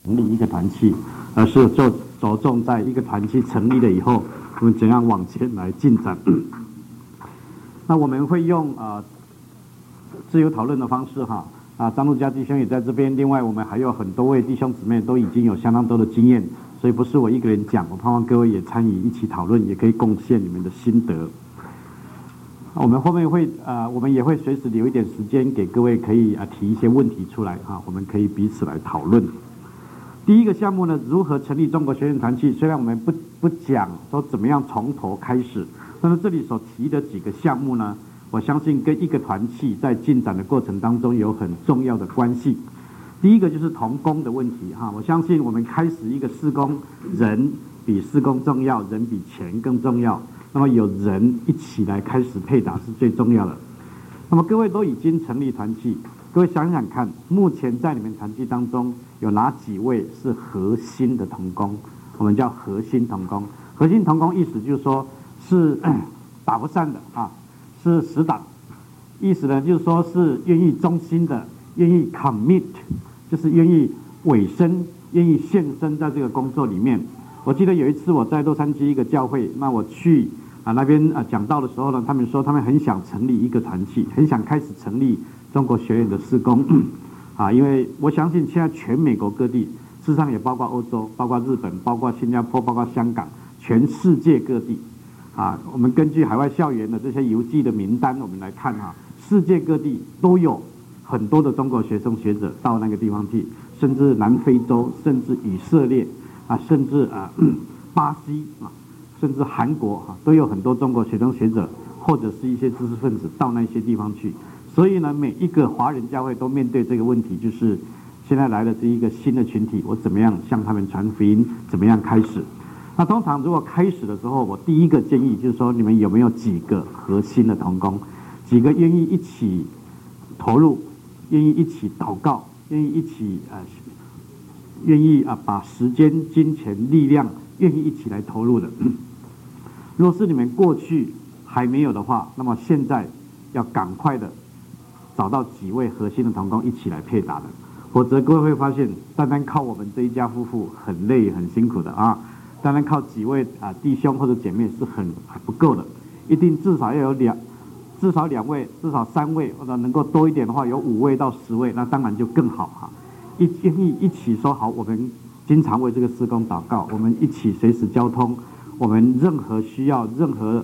成立一个团契，而是着重在一个团契成立了以后，我们怎样往前来进展。那我们会用自由讨论的方式哈。张路嘉弟兄也在这边，另外我们还有很多位弟兄姊妹都已经有相当多的经验，所以不是我一个人讲，我盼望各位也参与一起讨论，也可以贡献你们的心得。我们后面会我们也会随时留一点时间给各位，可以提一些问题出来我们可以彼此来讨论。第一个项目呢，如何成立中国学院团契？虽然我们不讲说怎么样从头开始，但是这里所提的几个项目呢，我相信跟一个团契在进展的过程当中有很重要的关系。第一个就是同工的问题我相信我们开始一个事工，人比事工重要，人比钱更重要。那么有人一起来开始配搭是最重要的。那么各位都已经成立团契，各位想想看，目前在你们团契当中有哪几位是核心的同工？我们叫核心同工。核心同工意思就是说是打不散的是死党，意思呢就是说是愿意忠心的，愿意 commit， 就是愿意委身，愿意献身在这个工作里面。我记得有一次我在洛杉矶一个教会，那我去那边讲道的时候呢，他们说他们很想成立一个团契，很想开始成立中国学院的事工因为我相信现在全美国各地，事实上也包括欧洲，包括日本，包括新加坡，包括香港，全世界各地我们根据海外校园的这些邮寄的名单，我们来看世界各地都有很多的中国学生学者到那个地方去，甚至南非洲，甚至以色列甚至巴西甚至韩国都有很多中国学生学者或者是一些知识分子到那些地方去。所以呢，每一个华人教会都面对这个问题，就是现在来了这一个新的群体，我怎么样向他们传福音，怎么样开始。那通常如果开始的时候，我第一个建议就是说，你们有没有几个核心的同工，几个愿意一起投入，愿意一起祷告，愿意一起愿意把时间、金钱、力量愿意一起来投入的。若是你们过去还没有的话，那么现在要赶快的找到几位核心的同工一起来配搭的，否则各位会发现，单单靠我们这一家夫妇很累很辛苦的单单靠几位弟兄或者姐妹是很不够的，一定至少要有至少2位，至少3位，或者能够多一点的话，有5位到10位，那当然就更好一起说好，我们经常为这个事工祷告，我们一起随时交通，我们任何需要、任何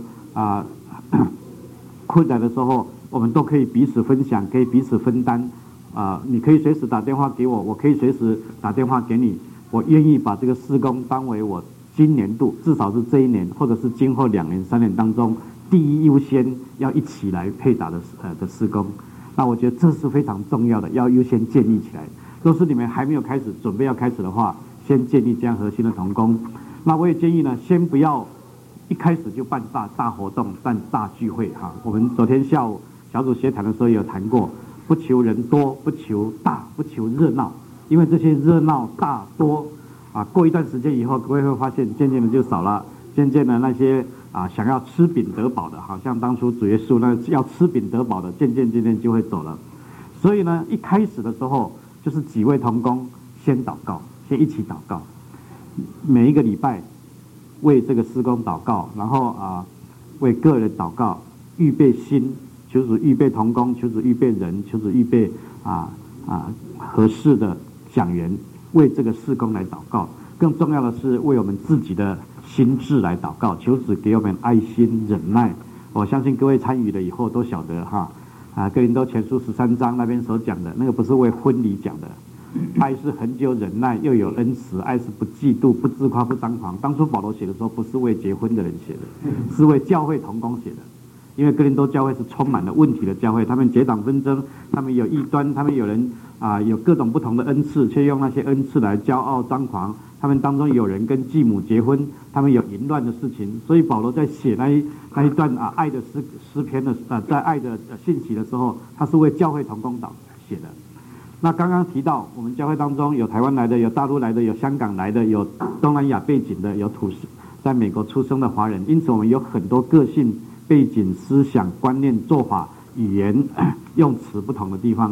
困难的时候，我们都可以彼此分享，可以彼此分担你可以随时打电话给我，我可以随时打电话给你，我愿意把这个事工当为我今年度，至少是这一年，或者是今后2年、3年当中第一优先要一起来配搭的事工。那我觉得这是非常重要的，要优先建立起来。若是你们还没有开始，准备要开始的话，先建立这样核心的同工。那我也建议呢，先不要一开始就办大活动、办大聚会我们昨天下午小组协谈的时候也有谈过，不求人多，不求大，不求热闹，因为这些热闹大多过一段时间以后，各位会发现渐渐的就少了，渐渐的那些想要吃饼得饱的，好像当初主耶稣那要吃饼得饱的，渐渐就会走了。所以呢，一开始的时候就是几位同工先祷告，先一起祷告，每一个礼拜为这个事工祷告，然后为个人祷告，预备心，求主预备同工，求主预备人，求主预备合适的讲员，为这个事工来祷告。更重要的是为我们自己的心智来祷告，求主给我们爱心忍耐。我相信各位参与了以后都晓得哥林多前书13章那边所讲的那个，不是为婚礼讲的，爱是恒久忍耐，又有恩慈，爱是不嫉妒，不自夸，不张狂。当初保罗写的时候，不是为结婚的人写的，是为教会同工写的。因为哥林多教会是充满了问题的教会，他们结党纷争，他们有异端，他们有人有各种不同的恩赐，却用那些恩赐来骄傲张狂。他们当中有人跟继母结婚，他们有淫乱的事情。所以保罗在写那一段爱的诗篇的在爱的信息的时候，他是为教会同工写的。那刚刚提到我们教会当中有台湾来的，有大陆来的，有香港来的，有东南亚背景的，有在美国出生的华人，因此我们有很多个性背景、思想、观念、做法、语言、用词不同的地方。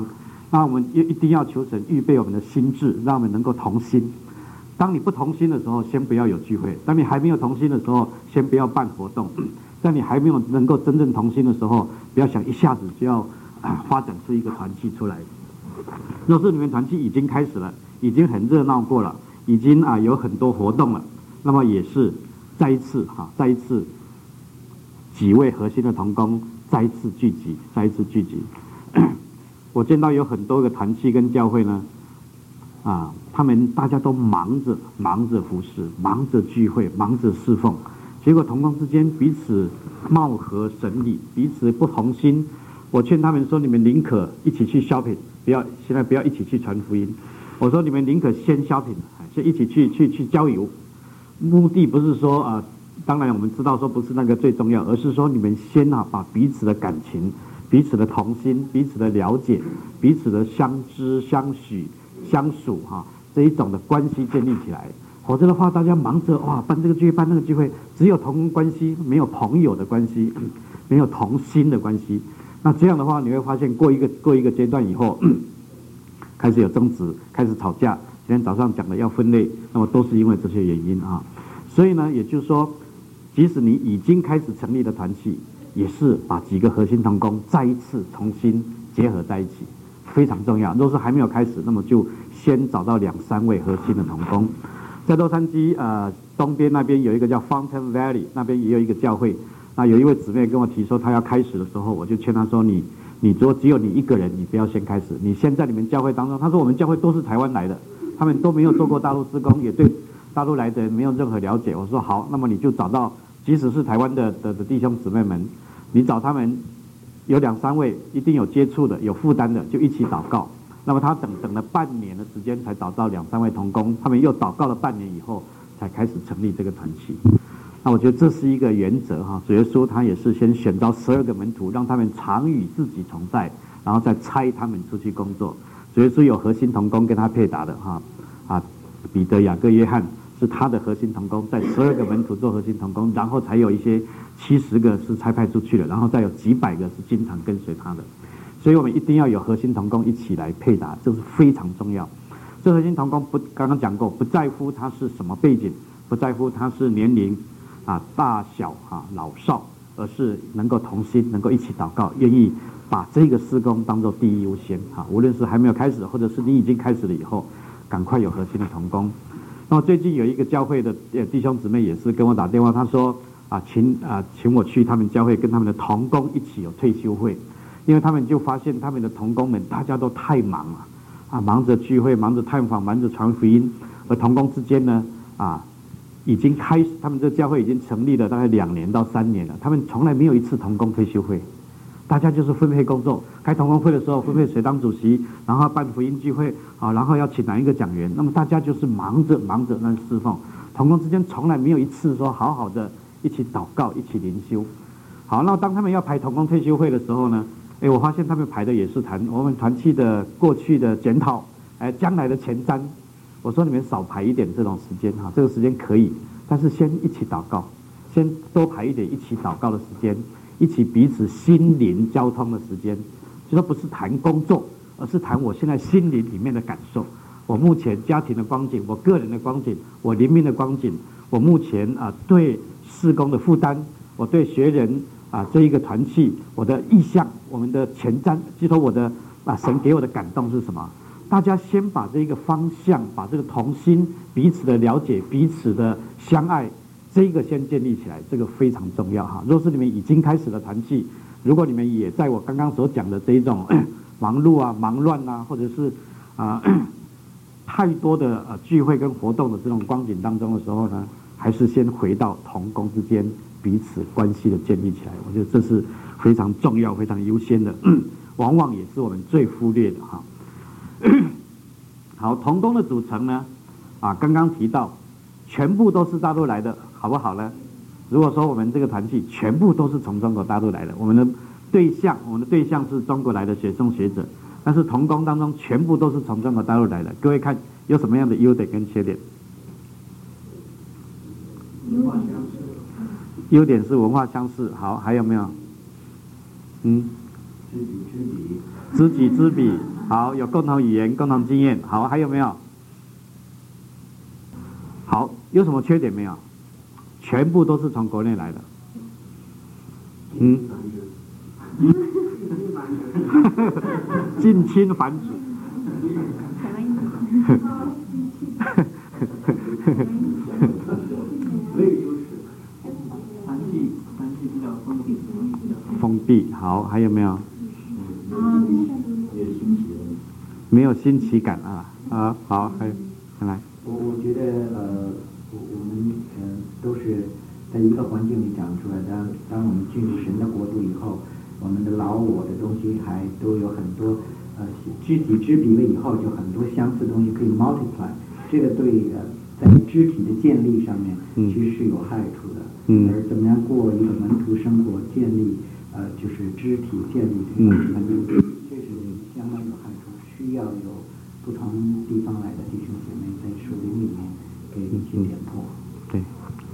那我们一定要求神预备我们的心智，让我们能够同心。当你不同心的时候，先不要有聚会；当你还没有同心的时候，先不要办活动；在你还没有能够真正同心的时候，不要想一下子就要发展出一个团契出来。若是你们团契已经开始了，已经很热闹过了，已经有很多活动了，那么也是再一次几位核心的同工再一次聚集。我见到有很多个团契跟教会呢，他们大家都忙着服事，忙着聚会，忙着侍奉，结果同工之间彼此貌合神离，彼此不同心。我劝他们说：你们宁可一起去 shopping， 现在不要一起去传福音。我说你们宁可先 shopping， 先一起去郊游。目的不是说当然我们知道说不是那个最重要，而是说你们先把彼此的感情、彼此的同心、彼此的了解、彼此的相知、相许、相属这一种的关系建立起来。否则的话，大家忙着办这个聚会办那个聚会，只有同工关系，没有朋友的关系，没有同心的关系。那这样的话，你会发现过一个阶段以后，开始有争执，开始吵架。今天早上讲的要分类，那么都是因为这些原因所以呢，也就是说，即使你已经开始成立的团契，也是把几个核心同工再一次重新结合在一起，非常重要。若是还没有开始，那么就先找到2-3位核心的同工。在洛杉矶东边那边有一个叫 Fountain Valley， 那边也有一个教会。那有一位姊妹跟我提说，她要开始的时候，我就劝她说：你说只有你一个人，你不要先开始。你先在你们教会当中，她说我们教会都是台湾来的，他们都没有做过大陆事工，也对大陆来的人没有任何了解。我说好，那么你就找到，即使是台湾的弟兄姊妹们，你找他们有2-3位一定有接触的、有负担的，就一起祷告。那么他等了半年的时间才找到2-3位同工，他们又祷告了半年以后才开始成立这个团契。那我觉得这是一个原则主耶稣他也是先选召12个门徒，让他们常与自己同在，然后再差他们出去工作。主耶稣有核心同工跟他配搭的彼得、雅各、约翰是他的核心同工，在12个门徒做核心同工，然后才有一些70个是差派出去的，然后再有几百个是经常跟随他的。所以我们一定要有核心同工一起来配搭，这是非常重要。这核心同工刚刚讲过，不在乎他是什么背景，不在乎他是年龄大小老少，而是能够同心，能够一起祷告，愿意把这个事工当作第一优先无论是还没有开始，或者是你已经开始了以后，赶快有核心的同工。那么最近有一个教会的弟兄姊妹也是跟我打电话，他说请我去他们教会跟他们的同工一起有退休会，因为他们就发现他们的同工们大家都太忙了忙着聚会，忙着探访，忙着传福音，而同工之间呢已经开始，他们这教会已经成立了大概2年到3年了，他们从来没有一次同工退休会，大家就是分配工作，开同工会的时候分配谁当主席，然后办福音聚会然后要请哪一个讲员，那么大家就是忙着那侍奉，同工之间从来没有一次说好好的一起祷告，一起灵修。好，那当他们要排同工退休会的时候呢，我发现他们排的也是谈我们团契的过去的检讨，将来的前瞻。我说你们少排一点这种时间这个时间可以，但是先一起祷告，先多排一点一起祷告的时间，一起彼此心灵交通的时间。就说不是谈工作，而是谈我现在心灵里面的感受，我目前家庭的光景，我个人的光景，我灵命的光景，我目前对事工的负担，我对学人这一个团契我的意向，我们的前瞻，就说我的神给我的感动是什么。大家先把这个方向，把这个同心，彼此的了解，彼此的相爱，这个先建立起来，这个非常重要若是你们已经开始了团契，如果你们也在我刚刚所讲的这一种忙碌忙乱或者是太多的聚会跟活动的这种光景当中的时候呢，还是先回到同工之间彼此关系的建立起来。我觉得这是非常重要、非常优先的，往往也是我们最忽略的好，同工的组成呢刚刚提到全部都是大陆来的，好不好呢？如果说我们这个团契全部都是从中国大陆来的，我们的对象是中国来的学生学者，但是同工当中全部都是从中国大陆来的，各位看有什么样的优点跟缺点？优点是文化相似。好，还有没有？知己知彼， 好，有共同语言、共同经验。好，还有没有？好，有什么缺点没有？全部都是从国内来的。近亲繁殖。封闭。好，还有没有？没有新奇感啊！好，还有，来。 我觉得我们都是在一个环境里长出来的。当我们进入神的国度以后，我们的老我的东西还都有很多肢体肢体了以后，就很多相似的东西可以 multiply。这个对在肢体的建立上面其实是有害处的。而怎么样过一个门徒生活，建立就是肢体建立这个门徒，这是相当有害处，需要有不同地方来的弟兄姐妹在属灵里面给一起点破。 对，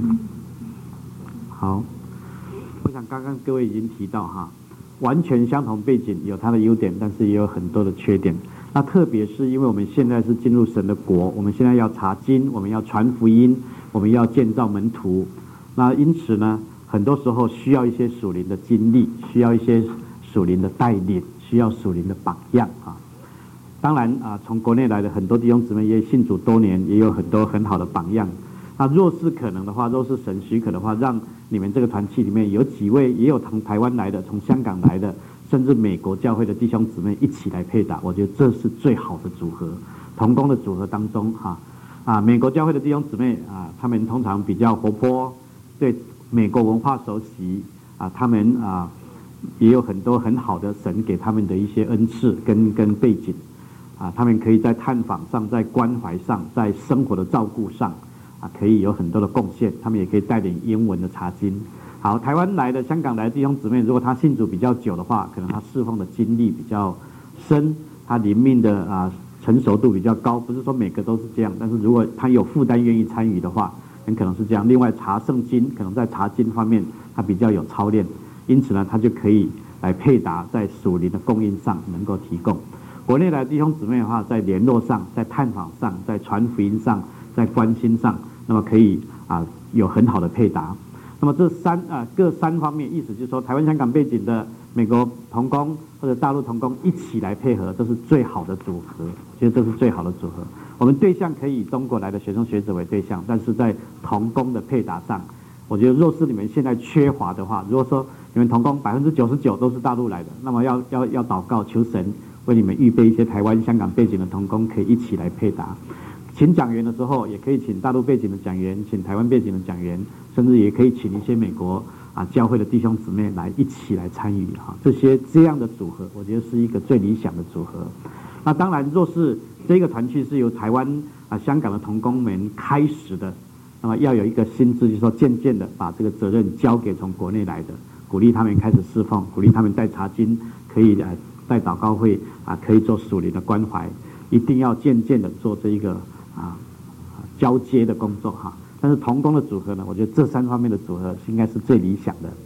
好，我想刚刚各位已经提到哈，完全相同背景有它的优点，但是也有很多的缺点。那特别是因为我们现在是进入神的国，我们现在要查经，我们要传福音，我们要建造门徒。那因此呢，很多时候需要一些属灵的经历，需要一些属灵的带领，需要属灵的榜样啊。当然从国内来的很多弟兄姊妹也信主多年，也有很多很好的榜样。那若是可能的话，若是神许可的话，让你们这个团契里面有几位也有从台湾来的，从香港来的，甚至美国教会的弟兄姊妹一起来配搭，我觉得这是最好的组合。同工的组合当中美国教会的弟兄姊妹他们通常比较活泼，对美国文化熟悉他们也有很多很好的神给他们的一些恩赐跟背景他们可以在探访上，在关怀上，在生活的照顾上可以有很多的贡献。他们也可以带领英文的查经。好，台湾来的、香港来的弟兄姊妹，如果他信主比较久的话，可能他侍奉的经历比较深，他灵命的成熟度比较高。不是说每个都是这样，但是如果他有负担愿意参与的话，很可能是这样。另外查圣经，可能在查经方面他比较有操练，因此呢，他就可以来配搭在属灵的供应上能够提供。国内来的弟兄姊妹的话，在联络上，在探访上，在传福音上，在关心上，那么可以有很好的配搭。那么这各三方面，意思就是说，台湾、香港背景的美国同工或者大陆同工一起来配合，这是最好的组合。其实这是最好的组合。我们对象可以以中国来的学生学者为对象，但是在同工的配搭上，我觉得若是你们现在缺乏的话，如果说你们同工99%都是大陆来的，那么要祷告求神为你们预备一些台湾、香港背景的同工，可以一起来配搭。请讲员的时候，也可以请大陆背景的讲员，请台湾背景的讲员，甚至也可以请一些美国教会的弟兄姊妹来一起来参与这样的组合，我觉得是一个最理想的组合。那当然，若是这个团契是由台湾香港的同工们开始的，那么要有一个心智，就是说渐渐的把这个责任交给从国内来的，鼓励他们开始侍奉，鼓励他们带查经，可以带祷告会可以做属灵的关怀，一定要渐渐的做这一个交接的工作但是同工的组合呢，我觉得这三方面的组合应该是最理想的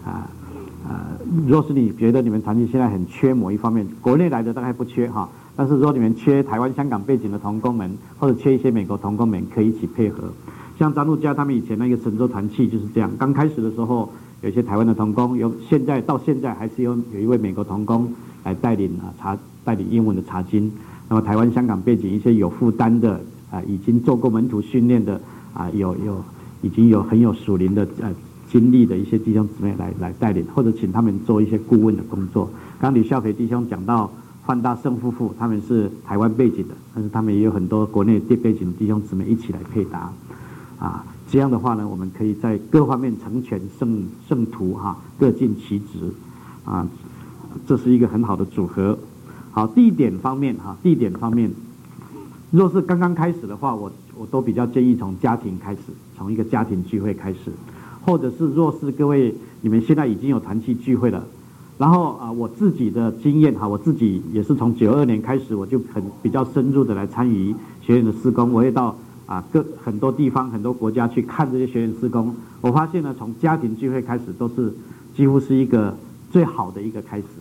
若是你觉得你们团体现在很缺某一方面，国内来的大概不缺但是如果你们缺台湾、香港背景的同工们，或者缺一些美国同工们，可以一起配合。像张路家他们以前那个神州团契就是这样，刚开始的时候有一些台湾的同工，到现在还是有一位美国同工来带领英文的查经。那么台湾、香港背景一些有负担的已经做过门徒训练的已经有很有属灵的经历的一些弟兄姊妹来带领，或者请他们做一些顾问的工作。刚李孝培弟兄讲到范大圣夫妇，他们是台湾背景的，但是他们也有很多国内背景的弟兄姊妹一起来配搭这样的话呢，我们可以在各方面成全圣徒各尽其职这是一个很好的组合。好，地点方面若是刚刚开始的话，我都比较建议从家庭开始，从一个家庭聚会开始，或者是若是各位你们现在已经有团契聚会了，然后我自己的经验我自己也是从92年开始，我就比较深入的来参与学院的施工，我也到很多地方很多国家去看这些学院施工。我发现呢，从家庭聚会开始都是几乎是一个最好的一个开始，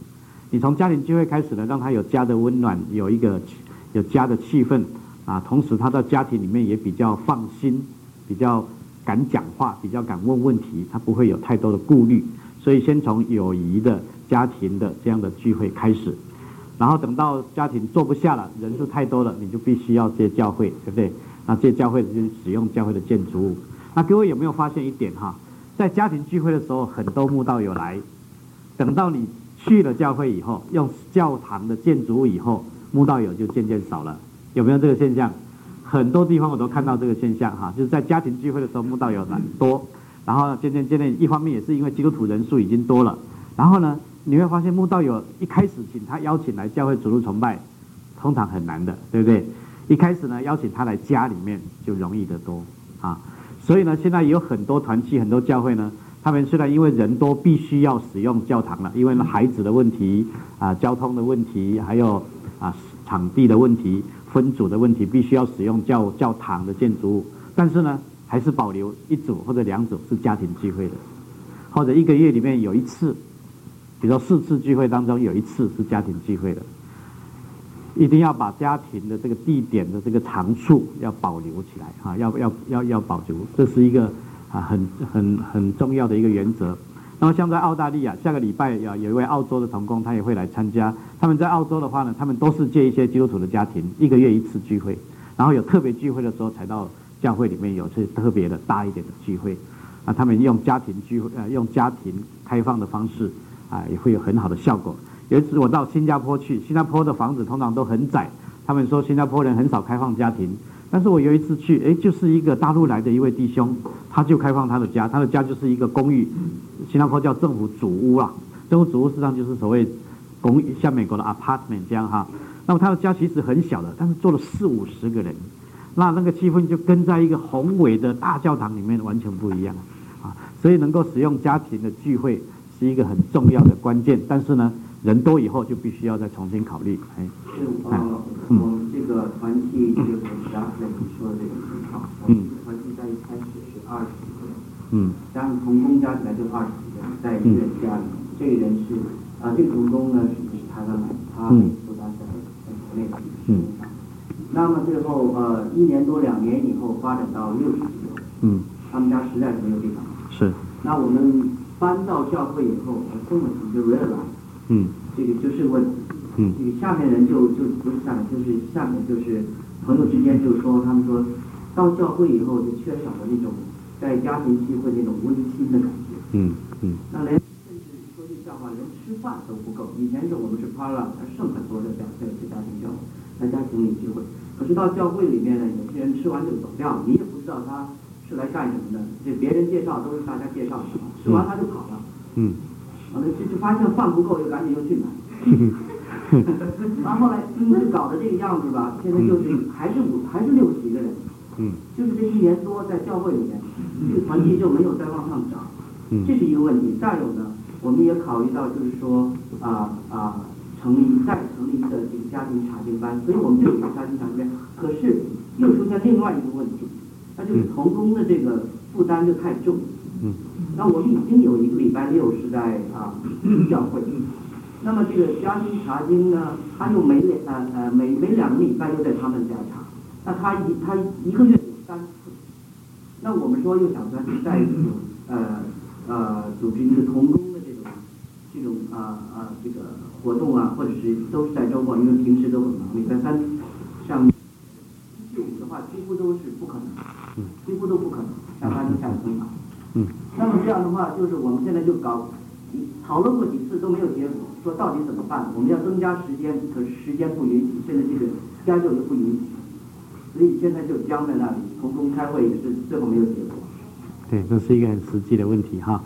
你从家庭聚会开始呢，让他有家的温暖，有家的气氛啊，同时他在家庭里面也比较放心，比较敢讲话，比较敢问问题，他不会有太多的顾虑。所以先从友谊的家庭的这样的聚会开始，然后等到家庭坐不下了，人数太多了，你就必须要借教会，对不对？那借教会就是使用教会的建筑物。那各位有没有发现一点哈？在家庭聚会的时候，很多慕道友来，等到你去了教会以后，用教堂的建筑物以后，慕道友就渐渐少了，有没有这个现象？很多地方我都看到这个现象哈，就是在家庭聚会的时候慕道友多，然后渐渐一方面也是因为基督徒人数已经多了，然后呢，你会发现慕道友一开始邀请来教会主日崇拜，通常很难的，对不对？一开始呢，邀请他来家里面就容易得多啊。所以呢，现在有很多团契、很多教会呢，他们虽然因为人多，必须要使用教堂了，因为孩子的问题啊、交通的问题，还有场地的问题、分组的问题，必须要使用教堂的建筑物。但是呢，还是保留一组或者2组是家庭聚会的，或者1个月里面有1次，比如说4次聚会当中有1次是家庭聚会的。一定要把家庭的这个地点的这个长处要保留起来啊，要保留，这是一个很重要的一个原则。那么像在澳大利亚，下个礼拜有一位澳洲的同工，他也会来参加。他们在澳洲的话呢，他们都是借一些基督徒的家庭，1个月1次聚会，然后有特别聚会的时候才到教会里面有特别的大一点的聚会。啊，他们用家庭聚会，用家庭开放的方式啊，也会有很好的效果。有一次我到新加坡去，新加坡的房子通常都很窄，他们说新加坡人很少开放家庭。但是我有一次去，就是一个大陆来的一位弟兄，他就开放他的家，他的家就是一个公寓，新加坡叫政府主屋啊，政府主屋实际上就是所谓公寓，像美国的 apartment 这样哈。那么他的家其实很小的，但是坐了40-50个人，那个气氛就跟在一个宏伟的大教堂里面完全不一样啊。所以能够使用家庭的聚会是一个很重要的关键，但是呢，人多以后就必须要再重新考虑。 我们这个团契就是刚才你说的这个情况，我们团契在一开始是20个人，加上同工加起来就20个人，在一个人家里，这个人是这个同工呢是台湾来，他负责在国内的身上。那么最后1年多2年以后发展到60几个，他们家实在是没有地方。 是。 那我们搬到教会以后，根本就 realize，这个就是问题。这个下面人就不是下面，就是下面就是朋友之间就说，他们说到教会以后就缺少了那种在家庭聚会那种温馨的感觉。那连甚至说句笑话，连吃饭都不够。以前是我们是 parla， 还剩很多的在家庭教会，在家庭里聚会。可是到教会里面呢，有些人吃完就走掉了，你也不知道他是来干什么的。这别人介绍都是大家介绍的，吃完他就跑了。完了就发现饭不够，又赶紧又去买。然后后来就搞得这个样子吧，现在就是还是60几个人，就是这1年多在教会里面，这个团体就没有再往上涨，这是一个问题。再有呢，我们也考虑到就是说成立一个这个家庭查经班，所以我们就有家庭查经班，可是又出现另外一个问题，那就是同工的这个负担就太重。那我们已经有1个礼拜6是在教会。那么这个家庭查经呢，他又每2个礼拜又在他们家查，那他1个月有3次。那我们说又想再组织一个同工的这种这个活动啊，或者是都是在周末，因为平时都很忙，礼拜3上1、4、5的话几乎都是不可能，几乎都不可能，像他就下很忙。那么这样的话，就是我们现在就讨论过几次都没有结果，说到底怎么办？我们要增加时间，可是时间不允许，现在这个schedule又不允许，所以现在就僵在那里，同工开会也是最后没有结果。 对，这是一个很实际的问题哈。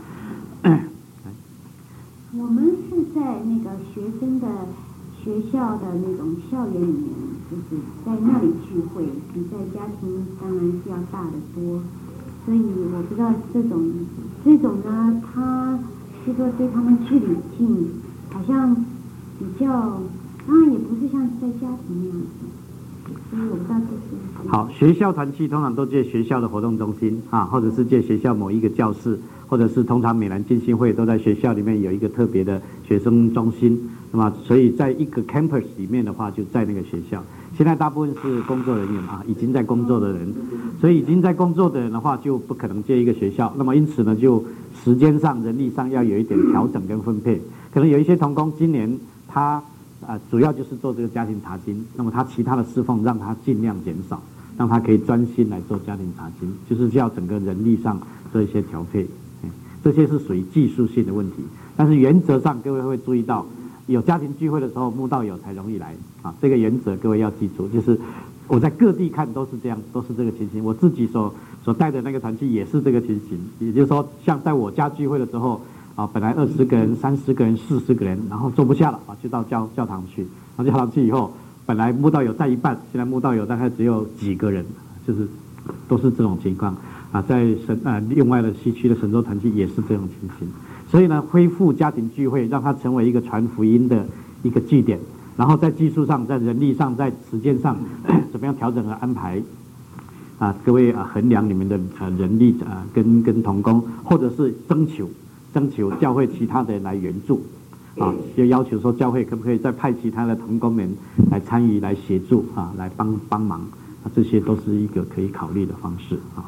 我们是在那个学校的那种校园里面，就是在那里聚会，比在家庭当然是要大得多。所以我不知道这种呢，他是说对他们距离近，好像比较，当然也不是像在家庭那样子，所以我不知道这是。 好，学校团契通常都借学校的活动中心啊，或者是借学校某一个教室， 或者是通常美兰浸信会都在学校里面有一个特别的学生中心，那么所以在一个 campus 里面的话，就在那个学校。现在大部分是工作人员啊，已经在工作的人，所以已经在工作的人的话，就不可能接一个学校。那么因此呢，就时间上、人力上要有一点调整跟分配。可能有一些同工今年他主要就是做这个家庭查经，那么他其他的侍奉让他尽量减少，让他可以专心来做家庭查经，就是要整个人力上做一些调配。这些是属于技术性的问题，但是原则上各位会注意到，有家庭聚会的时候，慕道友才容易来啊。这个原则各位要记住，就是我在各地看都是这样，都是这个情形。我自己所带的那个团契也是这个情形，也就是说，像在我家聚会的时候啊，本来20个人、30个人、40个人，然后坐不下了啊，就到教堂去。到教堂去以后，本来慕道友在一半，现在慕道友大概只有几个人，就是都是这种情况。在另外的西区的神州团契也是这种情形，所以呢，恢复家庭聚会，让它成为一个传福音的一个据点，然后在技术上、在人力上、在时间上，怎么样调整和安排？各位衡量你们的人力跟同工，或者是征求教会其他的人来援助，就要求说教会可不可以再派其他的同工们来参与、来协助来帮忙，这些都是一个可以考虑的方式啊。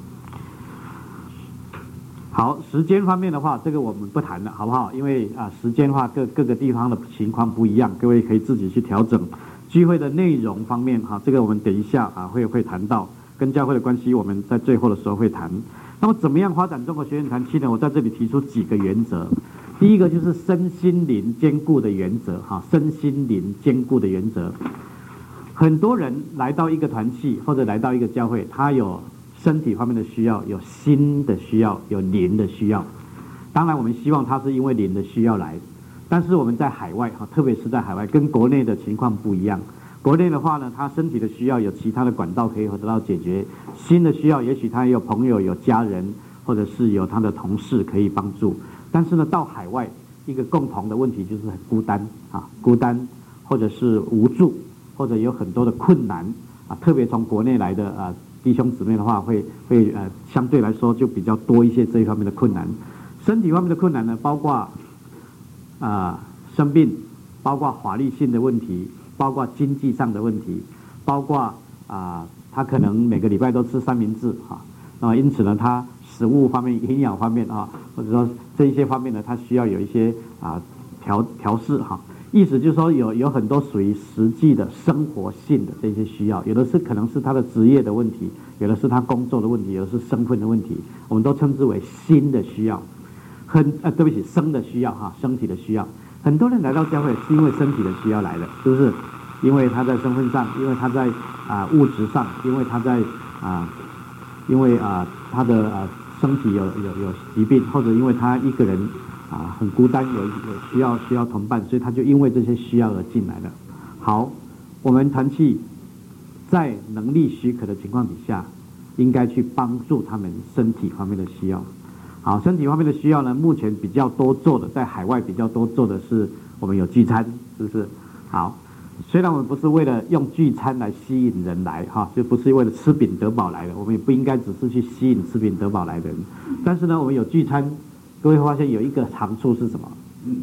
好，时间方面的话，这个我们不谈了，好不好？因为时间的话，各个地方的情况不一样，各位可以自己去调整。聚会的内容方面，这个我们等一下会谈到，跟教会的关系，我们在最后的时候会谈。那么怎么样发展中国学院团契呢？我在这里提出几个原则。第一个就是身心灵兼顾的原则，身心灵兼顾的原则。很多人来到一个团契或者来到一个教会，他有身体方面的需要，有心的需要，有灵的需要。当然我们希望他是因为灵的需要来，但是我们在海外特别是在海外，跟国内的情况不一样。国内的话呢，他身体的需要有其他的管道可以得到解决，心的需要也许他也有朋友、有家人，或者是有他的同事可以帮助。但是呢，到海外一个共同的问题就是很孤单或者是无助，或者有很多的困难特别从国内来的弟兄姊妹的话会相对来说就比较多一些这一方面的困难。身体方面的困难呢，包括生病，包括法律性的问题，包括经济上的问题，包括他可能每个礼拜都吃三明治那么因此呢，他食物方面、营养方面或者说这一些方面呢，他需要有一些调试意思就是说有很多属于实际的生活性的这些需要，有的是可能是他的职业的问题，有的是他工作的问题，有的是身份的问题，我们都称之为心的需要。对不起，生的需要身体的需要。很多人来到教会是因为身体的需要来的，是不是？因为他在身份上，因为他在物质上，因为他在他的身体有疾病，或者因为他一个人很孤单，有需要同伴，所以他就因为这些需要而进来了。好，我们团契在能力许可的情况底下，应该去帮助他们身体方面的需要。好，身体方面的需要呢，目前比较多做的，在海外比较多做的是我们有聚餐，是不是？好，虽然我们不是为了用聚餐来吸引人来就不是为了吃饼得饱来的，我们也不应该只是去吸引吃饼得饱来的人。但是呢，我们有聚餐，各位会发现有一个长处是什么？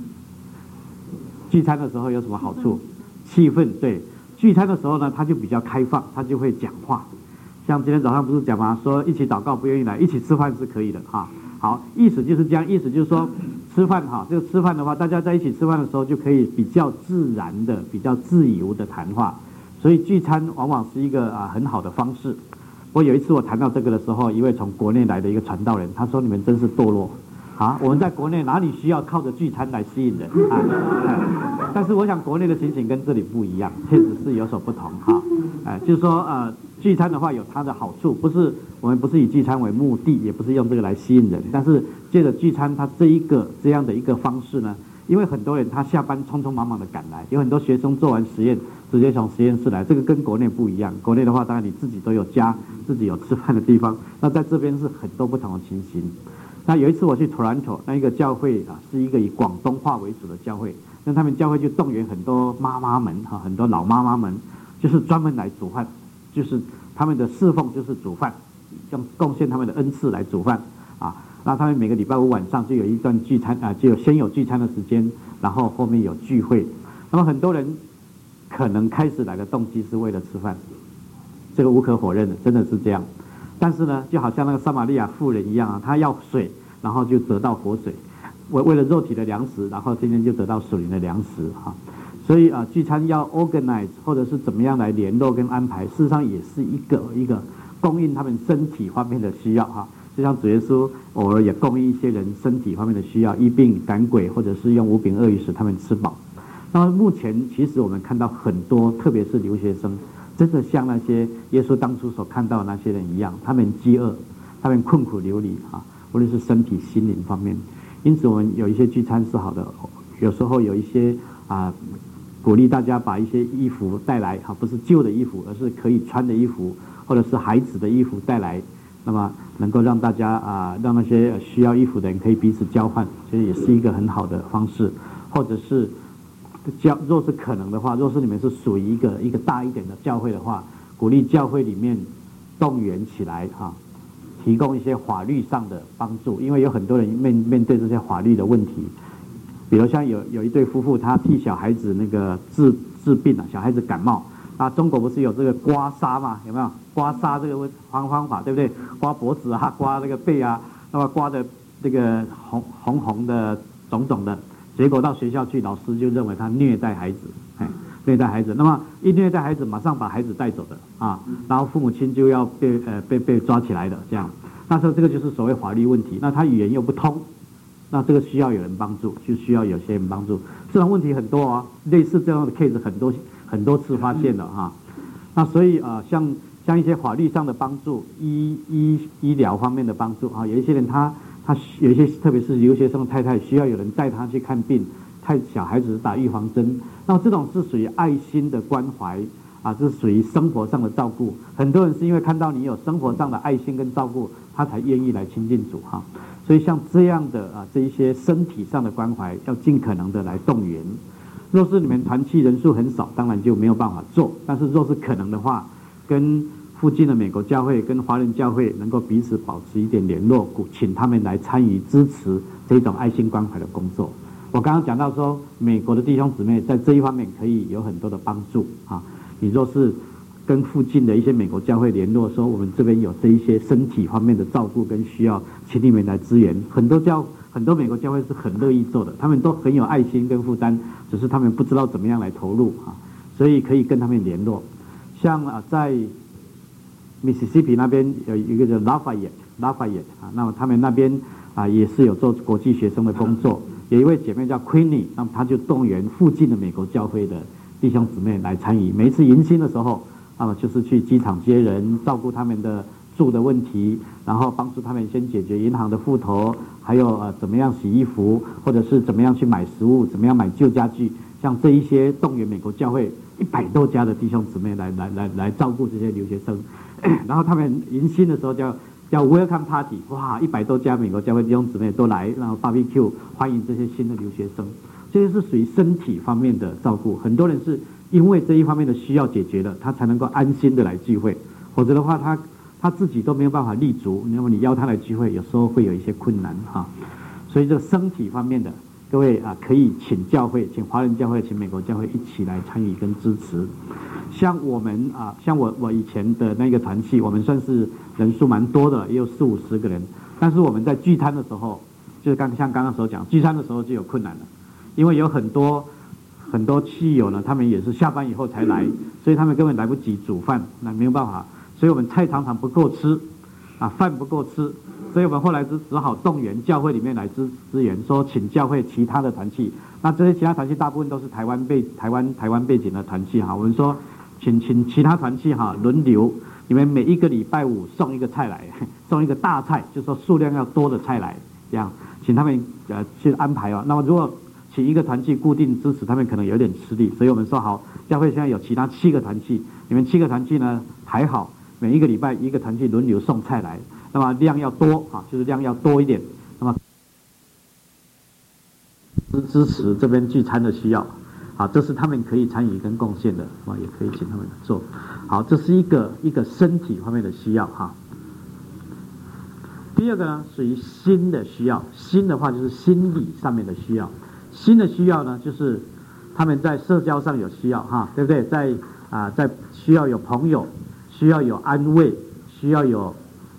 聚餐的时候有什么好处？气氛。对，聚餐的时候呢，他就比较开放，他就会讲话。像今天早上不是讲吗？说一起祷告不愿意来，一起吃饭是可以的好，意思就是这样，意思就是说吃饭这个吃饭的话，大家在一起吃饭的时候就可以比较自然的、比较自由的谈话，所以聚餐往往是一个很好的方式。我有一次我谈到这个的时候，一位从国内来的一个传道人，他说：“你们真是堕落我们在国内哪里需要靠着聚餐来吸引人但是我想国内的情形跟这里不一样，确实是有所不同就是说聚餐的话有它的好处，我们不是以聚餐为目的，也不是用这个来吸引人，但是借着聚餐它这样的一个方式呢，因为很多人他下班匆匆忙忙的赶来，有很多学生做完实验直接从实验室来，这个跟国内不一样。国内的话当然你自己都有家，自己有吃饭的地方，那在这边是很多不同的情形。那有一次我去 Toronto， 那一个教会是一个以广东话为主的教会，那他们教会就动员很多妈妈们很多老妈妈们，就是专门来煮饭，就是他们的侍奉就是煮饭，用贡献他们的恩赐来煮饭那他们每个礼拜五晚上就有一段聚餐就先有聚餐的时间，然后后面有聚会。那么很多人可能开始来的动机是为了吃饭，这个无可否认的，真的是这样。但是呢，就好像那个撒玛利亚妇人一样啊，她要水，然后就得到活水；为了肉体的粮食，然后今天就得到属灵的粮食哈。所以聚餐要 organize 或者是怎么样来联络跟安排，事实上也是一个供应他们身体方面的需要哈。就像主耶稣偶尔也供应一些人身体方面的需要，医病赶鬼，或者是用五饼二鱼使他们吃饱。那么目前其实我们看到很多，特别是留学生，真的像那些耶稣当初所看到的那些人一样，他们饥饿，他们困苦流离啊，无论是身体心灵方面。因此我们有一些聚餐是好的，有时候有一些鼓励大家把一些衣服带来哈，不是旧的衣服，而是可以穿的衣服，或者是孩子的衣服带来，那么能够让大家让那些需要衣服的人可以彼此交换，其实也是一个很好的方式。或者是若是可能的话，若是你们是属于一个大一点的教会的话，鼓励教会里面动员起来哈，提供一些法律上的帮助，因为有很多人面对这些法律的问题。比如像有一对夫妇，他替小孩子那个治病啊，小孩子感冒，中国不是有这个刮痧嘛？有没有刮痧这个方法，对不对？刮脖子啊，刮那个背啊，那么刮的这个红的肿肿的，结果到学校去，老师就认为他虐待孩子，虐待孩子。那么一虐待孩子，马上把孩子带走的然后父母亲就要被抓起来的这样。那时候这个就是所谓法律问题，那他语言又不通。那这个需要有人帮助，就需要有些人帮助。这种问题很多啊，类似这样的 case 很多次发现了哈。那所以像一些法律上的帮助、医疗方面的帮助有一些人他有一些特别是留学生的太太需要有人带他去看病，带小孩子打预防针。那这种是属于爱心的关怀这是属于生活上的照顾。很多人是因为看到你有生活上的爱心跟照顾，他才愿意来亲近主哈。所以像这样的这一些身体上的关怀，要尽可能的来动员。若是你们团契人数很少，当然就没有办法做。但是若是可能的话，跟附近的美国教会、跟华人教会能够彼此保持一点联络，请他们来参与支持这种爱心关怀的工作。我刚刚讲到说，美国的弟兄姊妹在这一方面可以有很多的帮助你若是跟附近的一些美国教会联络，说我们这边有这一些身体方面的照顾跟需要，请你们来支援。很多美国教会是很乐意做的，他们都很有爱心跟负担，只是他们不知道怎么样来投入所以可以跟他们联络。像在密西西比那边有一个叫拉法耶那么他们那边也是有做国际学生的工作。有一位姐妹叫 Queenie， 那么她就动员附近的美国教会的弟兄姊妹来参与。每一次迎新的时候，就是去机场接人，照顾他们的住的问题，然后帮助他们先解决银行的户头，还有怎么样洗衣服，或者是怎么样去买食物，怎么样买旧家具。像这一些动员美国教会100多家的弟兄姊妹来照顾这些留学生。然后他们迎新的时候叫 Welcome Party， 哇，100多家美国教会弟兄姊妹都来，然后 barbecue 欢迎这些新的留学生。这些是属于身体方面的照顾。很多人是因为这一方面的需要解决了，他才能够安心的来聚会，否则的话他自己都没有办法立足，那么你邀他来聚会，有时候会有一些困难所以这个身体方面的，各位可以请教会，请华人教会，请美国教会一起来参与跟支持。像我们像我以前的那个团契，我们算是人数蛮多的，也有40-50个人。但是我们在聚餐的时候，就是像刚刚所讲，聚餐的时候就有困难了，因为有很多戚友呢，他们也是下班以后才来，所以他们根本来不及煮饭，那没有办法，所以我们菜常常不够吃饭不够吃，所以我们后来只好动员教会里面来支援，说请教会其他的团契。那这些其他团契大部分都是台湾背景的团契我们说请其他团契轮流，你们每一个礼拜五送一个菜来，送一个大菜，就是说数量要多的菜来，这样请他们去安排那么如果请一个团契固定支持，他们可能有点吃力，所以我们说好，教会现在有其他7个团契，你们7个团契呢排好，每一个礼拜一个团契轮流送菜来，那么量要多就是量要多一点，那么支持这边聚餐的需要这是他们可以参与跟贡献的也可以请他们做。好，这是一个身体方面的需要第二个呢，属于心的需要。心的话就是心理上面的需要。心的需要呢，就是他们在社交上有需要哈，对不对？在需要有朋友，需要有安慰，需要有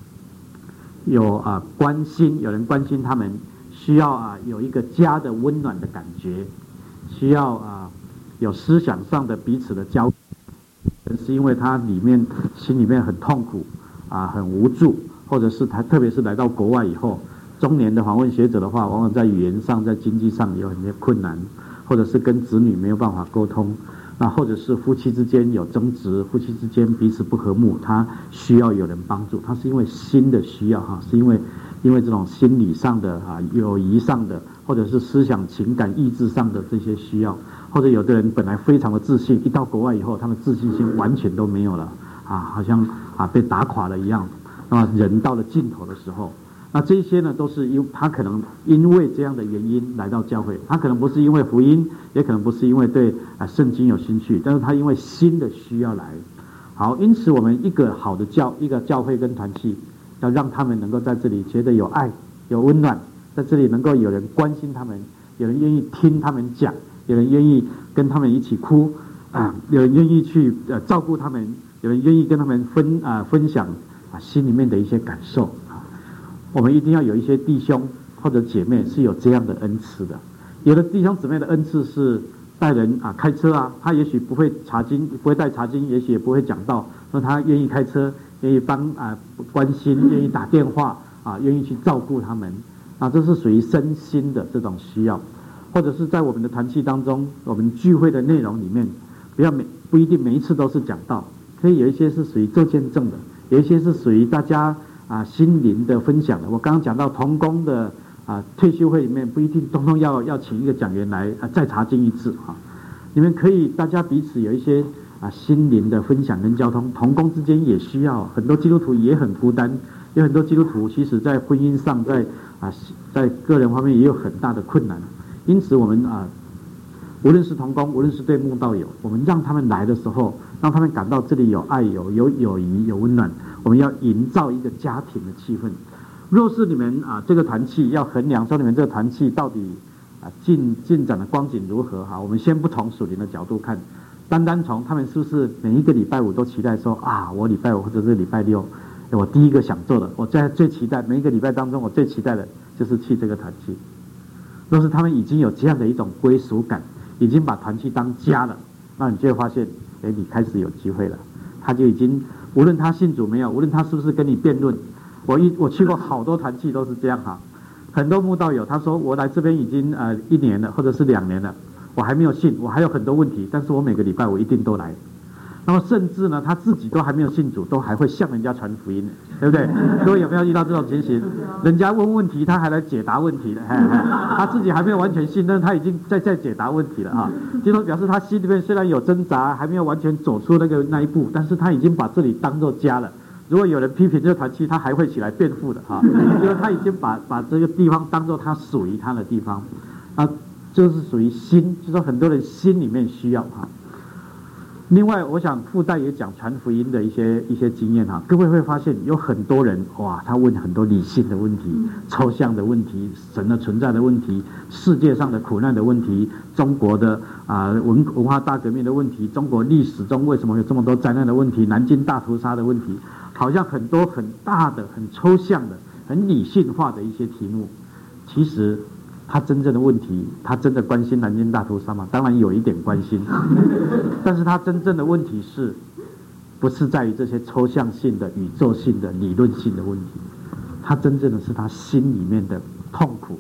关心，有人关心他们，需要有一个家的温暖的感觉，需要有思想上的彼此的交流。是因为他心里面很痛苦很无助，或者是他特别是来到国外以后，中年的访问学者的话，往往在语言上、在经济上有很多困难，或者是跟子女没有办法沟通，那或者是夫妻之间有争执，夫妻之间彼此不和睦，他需要有人帮助，他是因为心的需要是因为这种心理上的友谊上的，或者是思想情感意志上的这些需要，或者有的人本来非常的自信，一到国外以后，他们自信心完全都没有了好像被打垮了一样。那么人到了尽头的时候，那这些呢，都是他可能因为这样的原因来到教会，他可能不是因为福音，也可能不是因为对圣经有兴趣，但是他因为心的需要来。好，因此我们一个好的一个教会跟团契，要让他们能够在这里觉得有爱、有温暖，在这里能够有人关心他们，有人愿意听他们讲，有人愿意跟他们一起哭有人愿意去照顾他们，有人愿意跟他们分享心里面的一些感受我们一定要有一些弟兄或者姐妹是有这样的恩赐的。有的弟兄姊妹的恩赐是带人开车他也许不会带查经，也许也不会讲道，那他愿意开车，愿意关心，愿意打电话愿意去照顾他们这是属于身心的这种需要。或者是在我们的团契当中，我们聚会的内容里面，不一定每一次都是讲道，可以有一些是属于做见证的，有一些是属于大家心灵的分享的。我刚刚讲到同工的退休会里面，不一定通通要请一个讲员来再查经一次你们可以大家彼此有一些心灵的分享跟交通，同工之间也需要。很多基督徒也很孤单，有很多基督徒其实在婚姻上，在个人方面也有很大的困难。因此我们无论是同工，无论是对慕道友，我们让他们来的时候，让他们感到这里有爱、有友谊、有温暖。我们要营造一个家庭的气氛。若是你们这个团契要衡量说你们这个团契到底进展的光景如何我们先不从属灵的角度看，单从他们是不是每一个礼拜五都期待说我礼拜五或者是礼拜六，我第一个想做的，我最期待每一个礼拜当中我最期待的就是去这个团契。若是他们已经有这样的一种归属感，已经把团契当家了，那你就会发现你开始有机会了。他就已经无论他信主没有，无论他是不是跟你辩论，我去过好多团契都是这样很多慕道友他说我来这边已经1年了或者是2年了，我还没有信，我还有很多问题，但是我每个礼拜我一定都来。那么甚至呢他自己都还没有信主，都还会向人家传福音，对不对？各位有没有遇到这种情形？人家问问题他还来解答问题的他自己还没有完全信，但是他已经在解答问题了就说表示他心里面虽然有挣扎，还没有完全走出那一步，但是他已经把这里当作家了。如果有人批评这个团契，他还会起来辩护的因为他已经把这个地方当作他属于他的地方就是属于心，就是说很多人心里面需要另外我想附带也讲传福音的一些经验各位会发现有很多人他问很多理性的问题、抽象的问题、神的存在的问题、世界上的苦难的问题、中国的文化大革命的问题、中国历史中为什么有这么多灾难的问题、南京大屠杀的问题，好像很多很大的、很抽象的、很理性化的一些题目。其实他真正的问题，他真的关心南京大屠杀吗？当然有一点关心，但是他真正的问题不是在于这些抽象性的、宇宙性的、理论性的问题，他真正的是他心里面的痛苦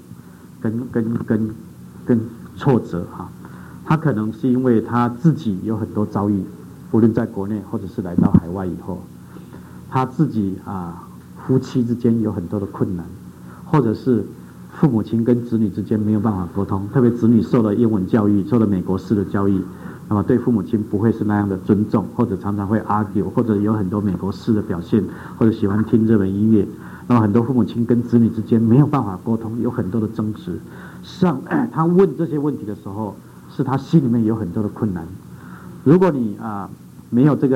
跟挫折他可能是因为他自己有很多遭遇，无论在国内或者是来到海外以后，他自己夫妻之间有很多的困难，或者是父母亲跟子女之间没有办法沟通，特别子女受了英文教育，受了美国式的教育，那么对父母亲不会是那样的尊重，或者常常会 argue， 或者有很多美国式的表现，或者喜欢听日本音乐，那么很多父母亲跟子女之间没有办法沟通，有很多的争执。实际上他问这些问题的时候，是他心里面有很多的困难。如果你没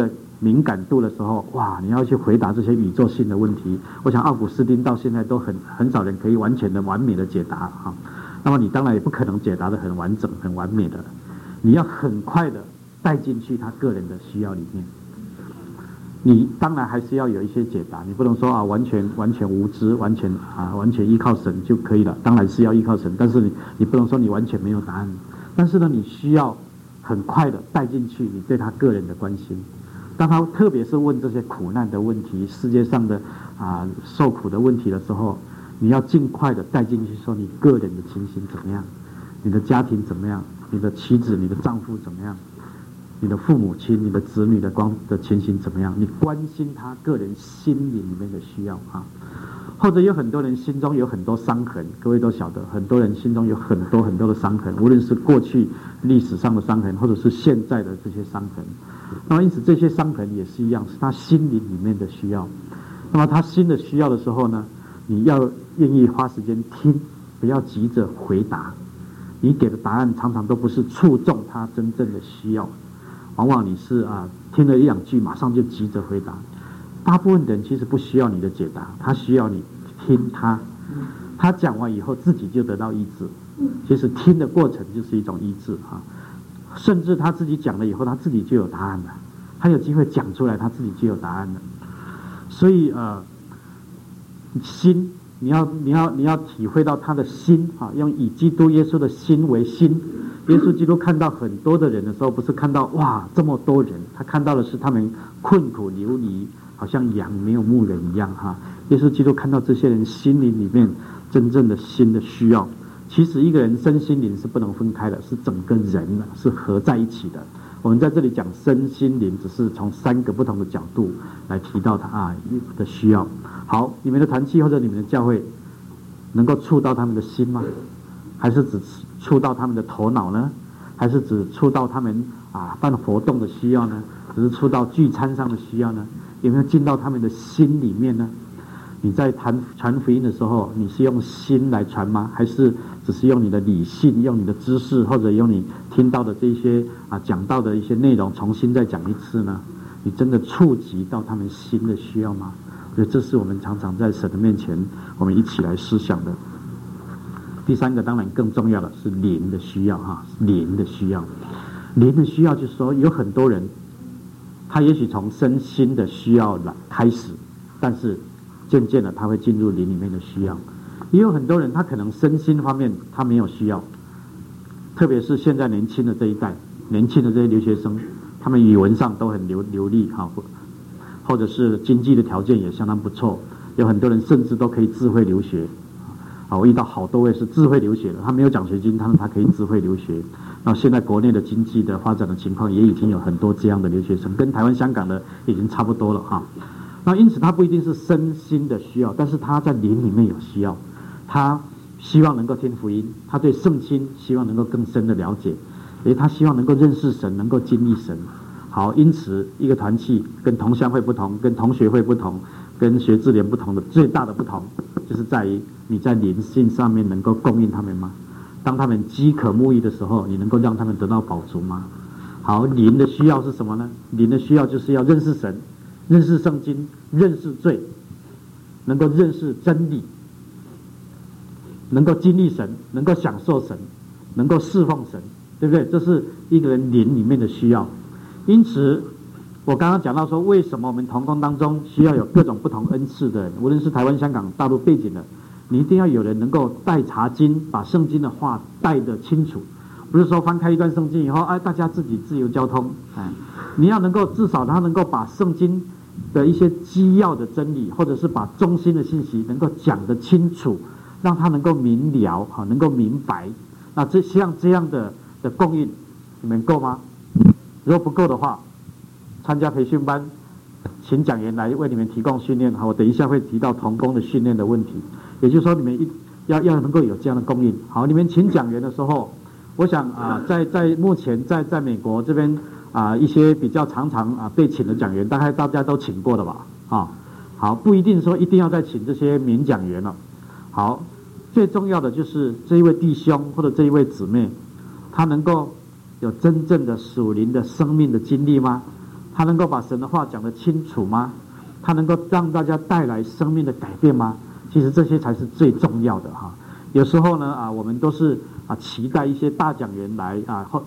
敏感度的时候，哇，你要去回答这些宇宙性的问题，我想奥古斯丁到现在都很少人可以完全的完美的解答哈。那么你当然也不可能解答的很完整、很完美的，你要很快的带进去他个人的需要里面。你当然还是要有一些解答，你不能说完全无知，完全依靠神就可以了。当然是要依靠神，但是你不能说你完全没有答案。但是呢，你需要很快的带进去你对他个人的关心。当他特别是问这些苦难的问题、世界上的受苦的问题的时候，你要尽快的带进去，说你个人的情形怎么样，你的家庭怎么样，你的妻子、你的丈夫怎么样。你的父母亲、你的子女的情形怎么样？你关心他个人心灵里面的需要啊，或者有很多人心中有很多伤痕，各位都晓得，很多人心中有很多的伤痕，无论是过去历史上的伤痕，或者是现在的这些伤痕。那么因此这些伤痕也是一样，是他心灵里面的需要。那么他心的需要的时候呢，你要愿意花时间听，不要急着回答。你给的答案常常都不是触中他真正的需要。往往你是听了一两句马上就急着回答，大部分的人其实不需要你的解答，他需要你听他讲完以后自己就得到医治。其实听的过程就是一种医治甚至他自己讲了以后他自己就有答案了，他有机会讲出来他自己就有答案了。所以心你要体会到他的心用以基督耶稣的心为心。耶稣基督看到很多的人的时候，不是看到哇这么多人，他看到的是他们困苦流离，好像羊没有牧人一样耶稣基督看到这些人心灵里面真正的心的需要。其实一个人身心灵是不能分开的，是整个人是合在一起的。我们在这里讲身心灵，只是从3个不同的角度来提到他的需要。好，你们的团契或者你们的教会能够触到他们的心吗？还是只触到他们的头脑呢？还是只触到他们办活动的需要呢？只是触到聚餐上的需要呢？有没有进到他们的心里面呢？你在传福音的时候，你是用心来传吗？还是只是用你的理性、用你的知识，或者用你听到的这些讲到的一些内容重新再讲一次呢？你真的触及到他们心的需要吗？所以这是我们常常在神的面前我们一起来思想的。第3个当然更重要的是灵的需要灵的需要。灵的需要就是说，有很多人他也许从身心的需要来开始，但是渐渐的他会进入灵里面的需要。也有很多人他可能身心方面他没有需要，特别是现在年轻的这一代，年轻的这些留学生，他们语文上都很流利或者是经济的条件也相当不错，有很多人甚至都可以自费留学我遇到好多位是自费留学的，他没有奖学金，他可以自费留学。那现在国内的经济的发展的情况也已经有很多这样的留学生，跟台湾香港的已经差不多了那因此他不一定是身心的需要，但是他在灵里面有需要，他希望能够听福音，他对圣经希望能够更深的了解，他希望能够认识神，能够经历神。好，因此一个团契跟同乡会不同，跟同学会不同，跟学智联不同的最大的不同，就是在于你在灵性上面能够供应他们吗？当他们饥渴慕义的时候，你能够让他们得到饱足吗？好，灵的需要是什么呢？灵的需要就是要认识神，认识圣经，认识罪，能够认识真理，能够经历神，能够享受神，能够侍奉神，对不对？这是一个人灵里面的需要。因此我刚刚讲到说，为什么我们同工当中需要有各种不同恩赐的人，无论是台湾、香港、大陆背景的，你一定要有人能够带查经，把圣经的话带得清楚，不是说翻开一段圣经以后大家自己自由交通你要能够至少他能够把圣经的一些基要的真理，或者是把中心的信息能够讲得清楚，让他能够明了能够明白。那像这样的供应你们够吗？如果不够的话，参加培训班，请讲员来为你们提供训练我等一下会提到同工的训练的问题。也就是说你们要能够有这样的供应。好，你们请讲员的时候，我想在目前在美国这边一些比较常被请的讲员，大概大家都请过了吧好，不一定说一定要再请这些名讲员了。好，最重要的就是这一位弟兄或者这一位姊妹，他能够有真正的属灵的生命的经历吗？ 他能够把神的话讲得清楚吗？他能够让大家带来生命的改变吗？其实这些才是最重要的哈。有时候呢我们都是期待一些大讲员来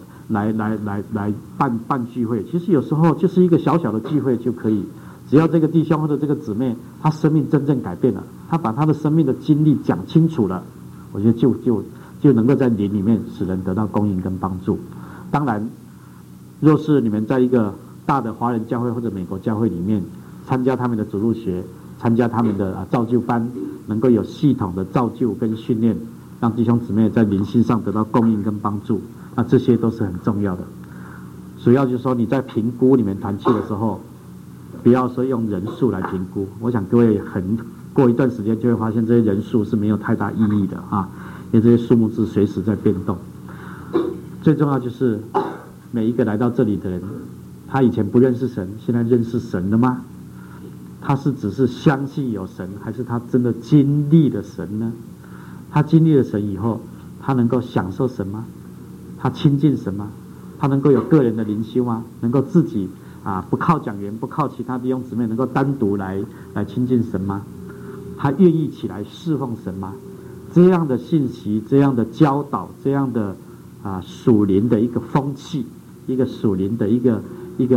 办聚会，其实有时候就是一个小小的聚会就可以，只要这个弟兄或者这个姊妹他生命真正改变了，他把他的生命的经历讲清楚了，我觉得就能够在灵里面使人得到供应跟帮助。当然，若是你们在一个大的华人教会或者美国教会里面参加他们的主日学，参加他们的造就班，能够有系统的造就跟训练，让弟兄姊妹在灵性上得到供应跟帮助，那这些都是很重要的。主要就是说你在评估你们团契的时候，不要说用人数来评估，我想各位过一段时间就会发现这些人数是没有太大意义的因为这些数目字随时在变动。最重要就是每一个来到这里的人，他以前不认识神，现在认识神了吗？他是只是相信有神，还是他真的经历了神呢？他经历了神以后，他能够享受神吗？他亲近神吗？他能够有个人的灵修吗？能够自己不靠讲员，不靠其他弟兄姊妹，能够单独来亲近神吗？他愿意起来侍奉神吗？这样的信息，这样的教导，这样的属灵的一个风气，一个属灵的一个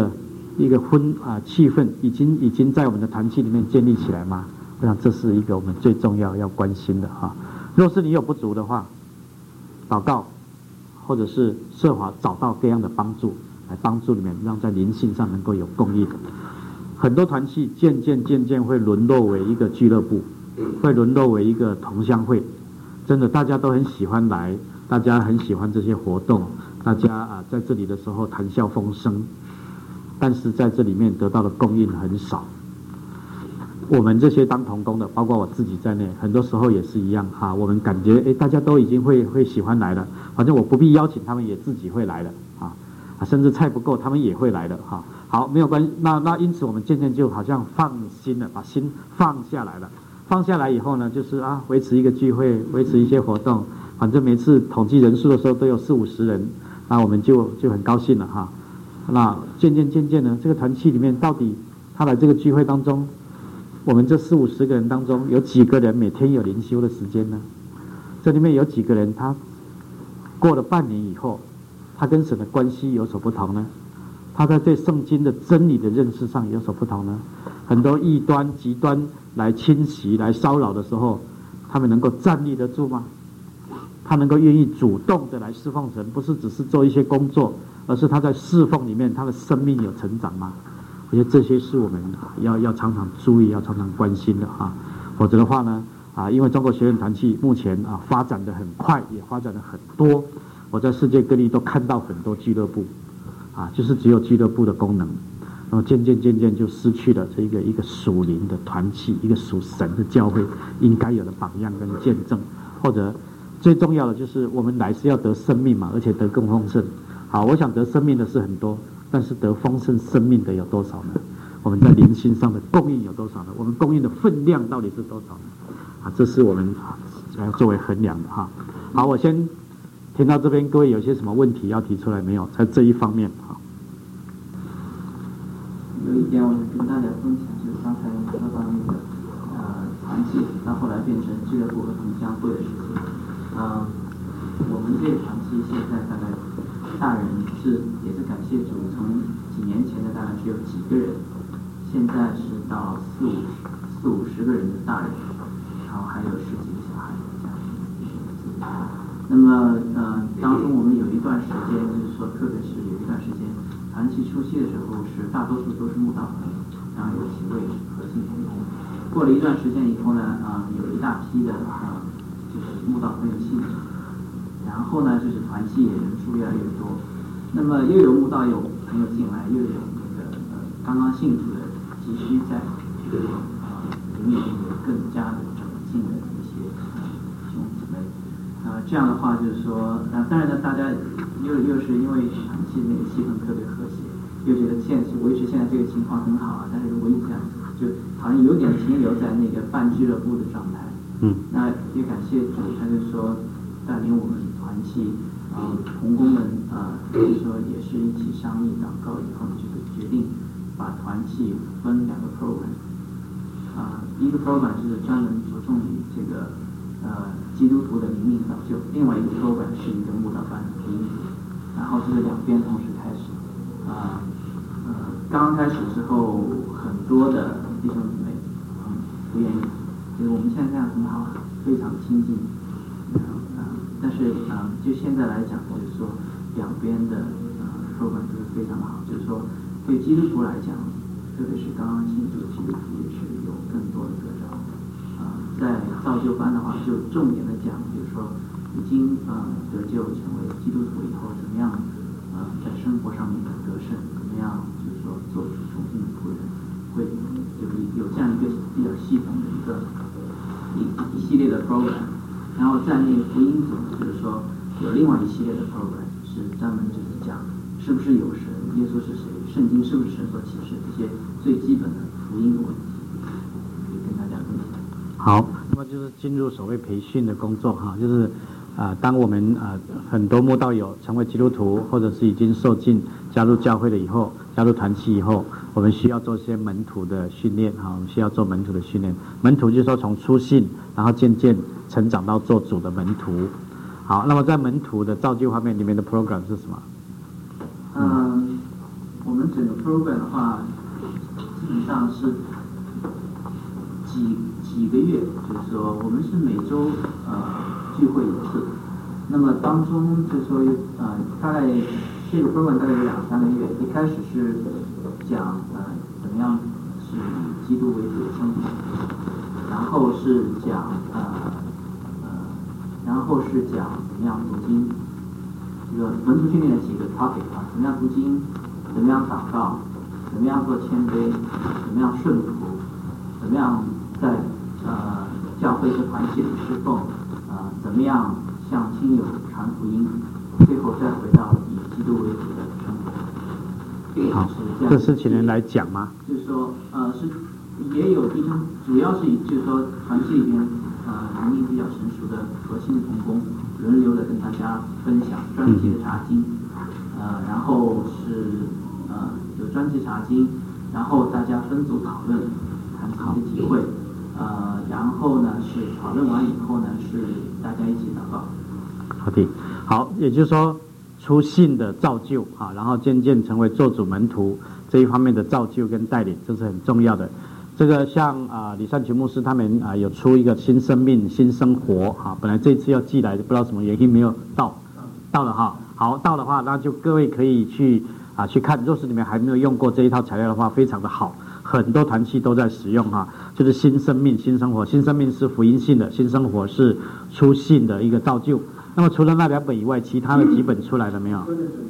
气氛，已经在我们的团契里面建立起来吗？我想这是一个我们最重要要关心的若是你有不足的话，祷告，或者是设法找到各样的帮助，来帮助你们，让在灵性上能够有供应。很多团契渐渐会沦落为一个俱乐部，会沦落为一个同乡会。真的，大家都很喜欢来，大家很喜欢这些活动，大家在这里的时候谈笑风生，但是在这里面得到的供应很少。我们这些当同工的，包括我自己在内，很多时候也是一样我们感觉大家都已经会喜欢来了，反正我不必邀请他们也自己会来了甚至菜不够他们也会来了好，没有关系。那因此我们渐渐就好像放心了，把心放下来了。放下来以后呢，就是维持一个聚会，维持一些活动，反正每次统计人数的时候都有40-50人，那我们就很高兴了那渐渐呢，这个团契里面到底他来这个聚会当中，我们这40-50个人当中有几个人每天有灵修的时间呢？这里面有几个人他过了半年以后，他跟神的关系有所不同呢？他在对圣经的真理的认识上有所不同呢？很多异端极端来侵袭来骚扰的时候，他们能够站立得住吗？他能够愿意主动的来侍奉神，不是只是做一些工作，而是他在侍奉里面他的生命有成长吗？我觉得这些是我们要常常注意，要常常关心的否则的话呢因为中国学院团契目前发展得很快，也发展得很多，我在世界各地都看到很多俱乐部就是只有俱乐部的功能，然后渐渐就失去了这一个属灵的团契，一个属神的教会应该有的榜样跟见证。或者最重要的就是我们来是要得生命嘛，而且得更丰盛。我想得生命的是很多，但是得丰盛生命的有多少呢？我们在灵性上的供应有多少呢？我们供应的分量到底是多少呢？这是我们要作为衡量的好，我先听到这边，各位有些什么问题要提出来没有？在这一方面有一点我想跟大家分享，就是刚才说到那个团契，到后来变成俱乐部和同乡会的事情。我们这个团契现在大概大人也是感谢主，从几年前的大概只有几个人，现在是到40-50个人的大人，然后还有10几个小孩这样。那么当中我们有一段时间，就是说特别是有一段时间团契初期的时候，是大多数都是慕道朋友，然后有几位核心同工。过了一段时间以后呢有一大批的就是慕道朋友信主，然后呢就是团契人数越来越多，那么又有慕道友朋友进来，又有那个刚刚信主的急需在灵里面有更加的长进的一些兄弟姊妹。这样的话就是说当然呢大家又是因为团契那个气氛特别和谐，又觉得维持现在这个情况很好但是如果一这样就好像有点停留在那个半俱乐部的状态。那也感谢主，他就说带领我们团契同工们就是说也是一起商议祷告以后就决定把团契分2个 program， 一个 program 是专门着重于这个基督徒的灵命导救，另外一个 program 是一个慕道班福音组，然后这个2边同时开始。刚刚开始的时候，很多的弟兄姊妹不愿意，就是我们现在这样很好，非常亲近。但是就现在来讲，就是说2边的program 都是非常好，就是说对基督徒来讲，特别是刚刚信主的基督徒也是有更多的得着。在造就班的话，就重点的讲，就是说已经得救成为基督徒以后，怎么样在生活上面的得胜，怎么样就是说做出重新的仆人，会有这样一个比较系统的一系列的 program。然后在那个福音组，就是说有另外一系列的 program 是专门就是讲是不是有神，耶稣是谁，圣经是不是神所启示，这些最基本的福音的问题，可以跟大家分享。 好，那么就是进入所谓培训的工作哈，就是当我们很多慕道友成为基督徒，或者是已经受浸加入教会了以后，加入团契以后，我们需要做一些门徒的训练哈，我们需要做门徒的训练。门徒就是说从初信，然后渐渐成长到做主的门徒。好，那么在门徒的造就方面，里面的 program 是什么？ 我们整个 program 的话，基本上是几个月，就是说我们是每周聚会1次，那么当中就是说大概这个 program 大概有2-3个月，一开始是讲怎么样是以基督为主的生活，然后是讲怎么样读经，这个门徒训练的几个 topic 怎么样读经，怎么样祷告，怎么样做谦卑，怎么样顺服，怎么样在教会和团契里侍奉，怎么样向亲友传福音，最后再回到以基督为主的生活。 好，这是请人来讲吗？ 就是说是也有弟兄，主要是以就是说团契里边灵命比较成熟的核心的同工，轮流的跟大家分享专题的查经，然后是有专题查经，然后大家分组讨论，谈自己的体会，然后呢是讨论完以后呢是大家一起祷告。 好的，好，也就是说初信的造就啊，然后渐渐成为做主门徒这一方面的造就跟带领，这是很重要的。这个像李善群牧师他们有出一个新生命新生活啊，本来这次要寄来，不知道什么原因没有到了哈。好，到的话，那就各位可以去看，若是你们还没有用过这一套材料的话，非常的好，很多团契都在使用哈。就是新生命新生活，新生命是福音性的，新生活是初信的一个造就。那么除了那2本以外，其他的几本出来了没有？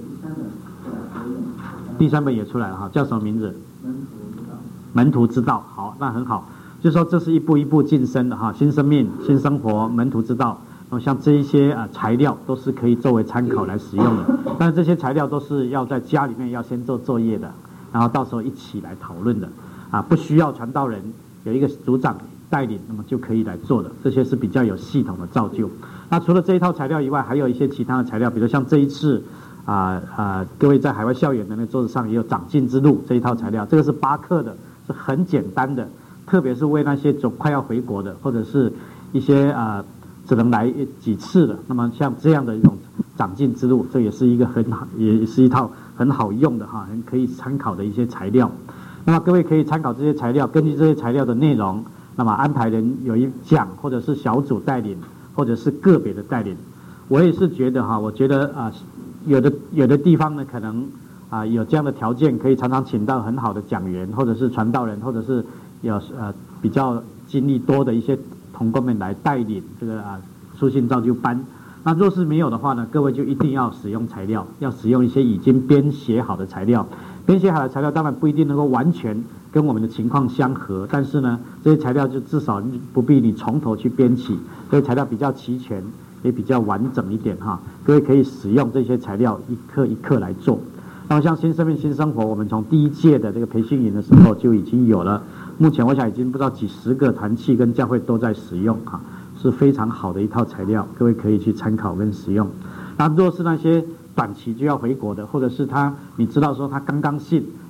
第3本也出来了哈，叫什么名字？门徒之道。好，那很好，就是说这是一步一步晋升的哈，新生命、新生活、门徒之道。那么像这一些材料都是可以作为参考来使用的，但是这些材料都是要在家里面要先做作业的，然后到时候一起来讨论的不需要传道人有一个组长带领，那么就可以来做的，这些是比较有系统的造就。那除了这一套材料以外，还有一些其他的材料，比如像这一次各位在海外校园的那个桌子上也有长进之路这一套材料，这个是8课的，是很简单的，特别是为那些快要回国的，或者是一些只能来几次的，那么像这样的一种长进之路，这也是一个也是一套很好用的很可以参考的一些材料。那么各位可以参考这些材料，根据这些材料的内容，那么安排人有一讲，或者是小组带领，或者是个别的带领。我也是觉得我觉得有的地方呢，可能有这样的条件，可以常常请到很好的讲员，或者是传道人，或者是有比较经历多的一些同工们来带领这个初信造就班。那若是没有的话呢，各位就一定要使用材料，要使用一些已经编写好的材料。编写好的材料当然不一定能够完全跟我们的情况相合，但是呢，这些材料就至少不必你从头去编起，这些材料比较齐全，也比较完整一点各位可以使用这些材料一课一课来做。那么像新生命新生活，我们从第1届的这个培训营的时候就已经有了，目前我想已经不知道几十个团契跟教会都在使用是非常好的一套材料，各位可以去参考跟使用。那若是那些短期就要回国的，或者是你知道说他刚刚信，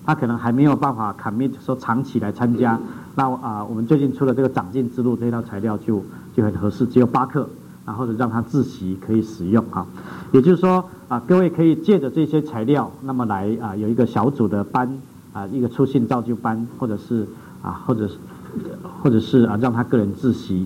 他可能还没有办法 commit 说长期来参加。那我们最近出了这个长进之路这套材料就很合适，只有8课，然后让他自习可以使用哈。也就是说各位可以借着这些材料，那么来有一个小组的班一个初信造就班，或者是让他个人自习。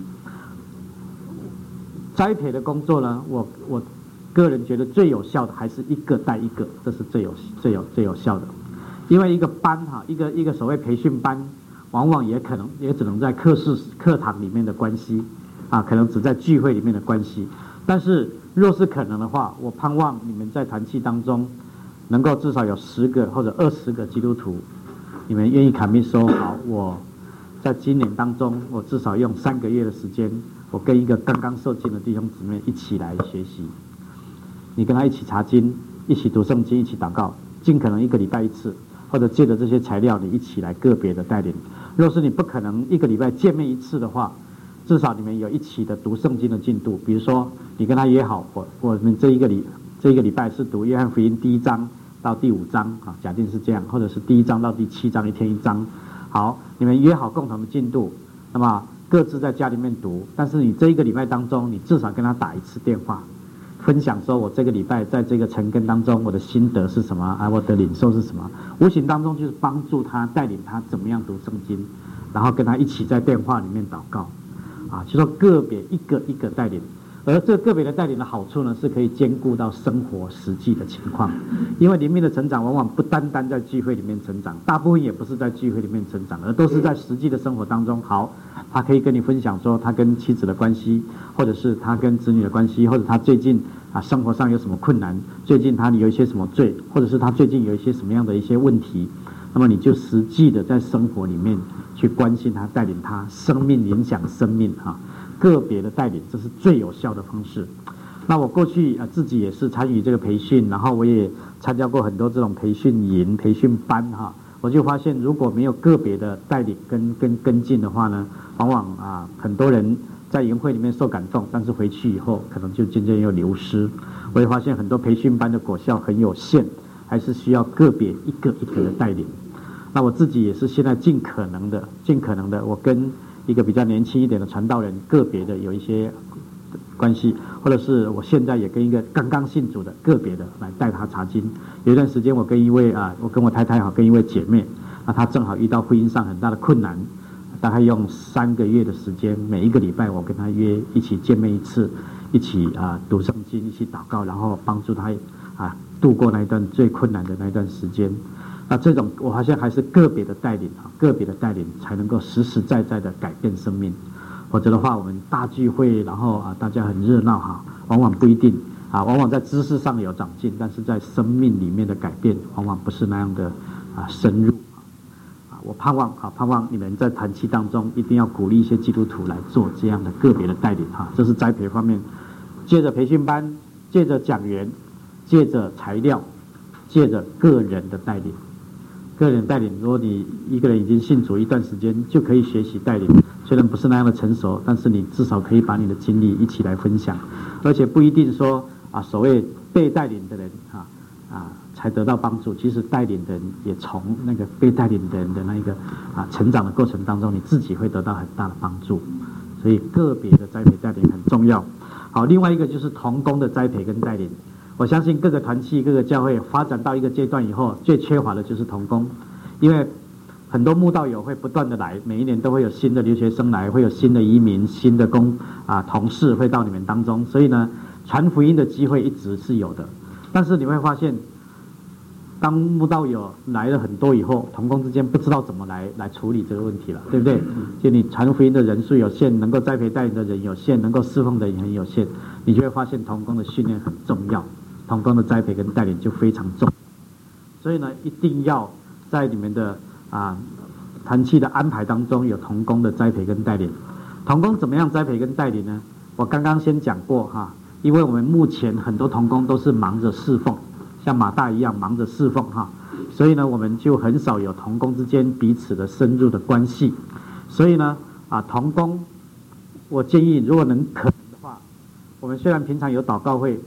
栽培的工作呢，我个人觉得最有效的还是一个带一个，这是最有效的。因为一个班一个所谓培训班，往往也只能在课堂里面的关系可能只在聚会里面的关系。但是若是可能的话，我盼望你们在团契当中能够至少有10个或者20个基督徒，你们愿意commit说好，我在今年当中，我至少用3个月的时间，我跟一个刚刚受浸的弟兄姊妹一起来学习。你跟他一起查经，一起读圣经，一起祷告，尽可能1个礼拜1次，或者借着这些材料，你一起来个别的带领。若是你不可能1个礼拜见面1次的话，至少你们有一起的读圣经的进度。比如说，你跟他约好，我们这一个礼拜是读约翰福音第1章到第5章假定是这样，或者是第1章到第7章，1天1章。好，你们约好共同的进度，那么各自在家里面读。但是你这1个礼拜当中，你至少跟他打1次电话，分享说我这个礼拜在这个晨更当中我的心得是什么我的领受是什么。无形当中就是帮助他，带领他怎么样读圣经，然后跟他一起在电话里面祷告就说个别一个一个带领。而这个别的带领的好处呢，是可以兼顾到生活实际的情况。因为灵命的成长往往不单单在聚会里面成长，大部分也不是在聚会里面成长，而都是在实际的生活当中。好，他可以跟你分享说他跟妻子的关系，或者是他跟子女的关系，或者他最近生活上有什么困难，最近他有一些什么罪，或者是他最近有一些什么样的一些问题，那么你就实际的在生活里面去关心他，带领他，生命影响生命个别的带领，这是最有效的方式。那我过去自己也是参与这个培训，然后我也参加过很多这种培训营、培训班我就发现如果没有个别的带领跟进的话呢，往往很多人在营会里面受感动，但是回去以后可能就渐渐又流失。我也发现很多培训班的果效很有限，还是需要个别一个一个的带领。那我自己也是现在尽可能的，我跟一个比较年轻一点的传道人个别的有一些关系，或者是我现在也跟一个刚刚信主的个别的来带他查经。有一段时间我跟我太太跟一位姐妹，她正好遇到婚姻上很大的困难，大概用3个月的时间，每1个礼拜我跟她约一起见面1次，一起读圣经，一起祷告，然后帮助她度过那一段最困难的那一段时间。那这种我发现还是个别的带领才能够实实在在的改变生命。否则的话，我们大聚会，然后大家很热闹往往不一定往往在知识上有长进，但是在生命里面的改变往往不是那样的深入我盼望你们在团契当中一定要鼓励一些基督徒来做这样的个别的带领这是栽培方面，借着培训班，借着讲员，借着材料，借着个人的带领。个人带领，如果你一个人已经信主一段时间，就可以学习带领。虽然不是那样的成熟，但是你至少可以把你的经历一起来分享，而且不一定说所谓被带领的人才得到帮助。其实带领的人也从那个被带领的人的那个成长的过程当中，你自己会得到很大的帮助。所以个别的栽培带领很重要。好，另外一个就是同工的栽培跟带领。我相信各个团契、各个教会发展到一个阶段以后，最缺乏的就是同工，因为很多慕道友会不断的来，每一年都会有新的留学生来，会有新的移民、新的同事会到你们当中，所以呢，传福音的机会一直是有的。但是你会发现，当慕道友来了很多以后，同工之间不知道怎么来处理这个问题了，对不对？就你传福音的人数有限，能够栽培带领的人有限，能够侍奉的人很有限，你就会发现同工的训练很重要。同工的栽培跟带领就非常重要，所以呢，一定要在你们的团契的安排当中有同工的栽培跟带领。同工怎么样栽培跟带领呢？我刚刚先讲过因为我们目前很多同工都是忙着侍奉，像马大一样忙着侍奉所以呢，我们就很少有同工之间彼此的深入的关系。所以呢，同工，我建议如果可能的话，我们虽然平常有祷告会，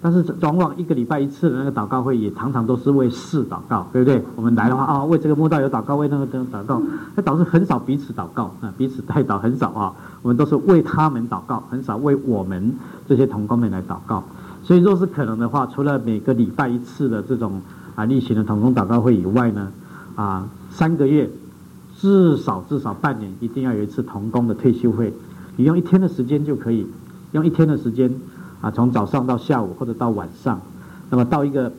但是往往1个礼拜1次的那个祷告会也常常都是为事祷告，对不对？我们来的话为这个慕道友祷告，为那个祷告，那导致很少彼此祷告彼此代祷很少我们都是为他们祷告，很少为我们这些同工们来祷告。所以若是可能的话，除了每个礼拜1次的这种例行的同工祷告会以外呢，3个月至少半年一定要有一次同工的退休会，你用1天的时间就可以，用1天的时间从早上到下午或者到晚上，那么到一个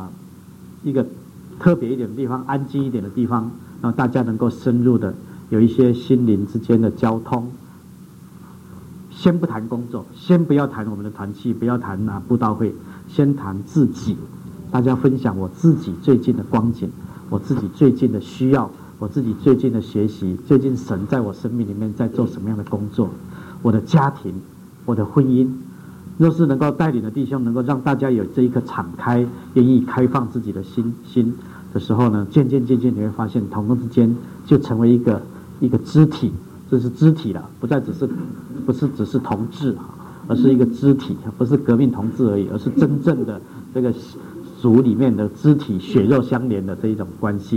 特别一点的地方，安静一点的地方，让大家能够深入的有一些心灵之间的交通。先不谈工作，先不要谈我们的团契，不要谈布道会，先谈自己，大家分享我自己最近的光景，我自己最近的需要，我自己最近的学习，最近神在我生命里面在做什么样的工作，我的家庭，我的婚姻。若是能够带领的弟兄能够让大家有这一颗敞开愿意开放自己的心的时候呢，渐渐你会发现同工之间就成为一个肢体，这是肢体了，不是只是同志而是一个肢体，不是革命同志而已，而是真正的这个族里面的肢体，血肉相连的这一种关系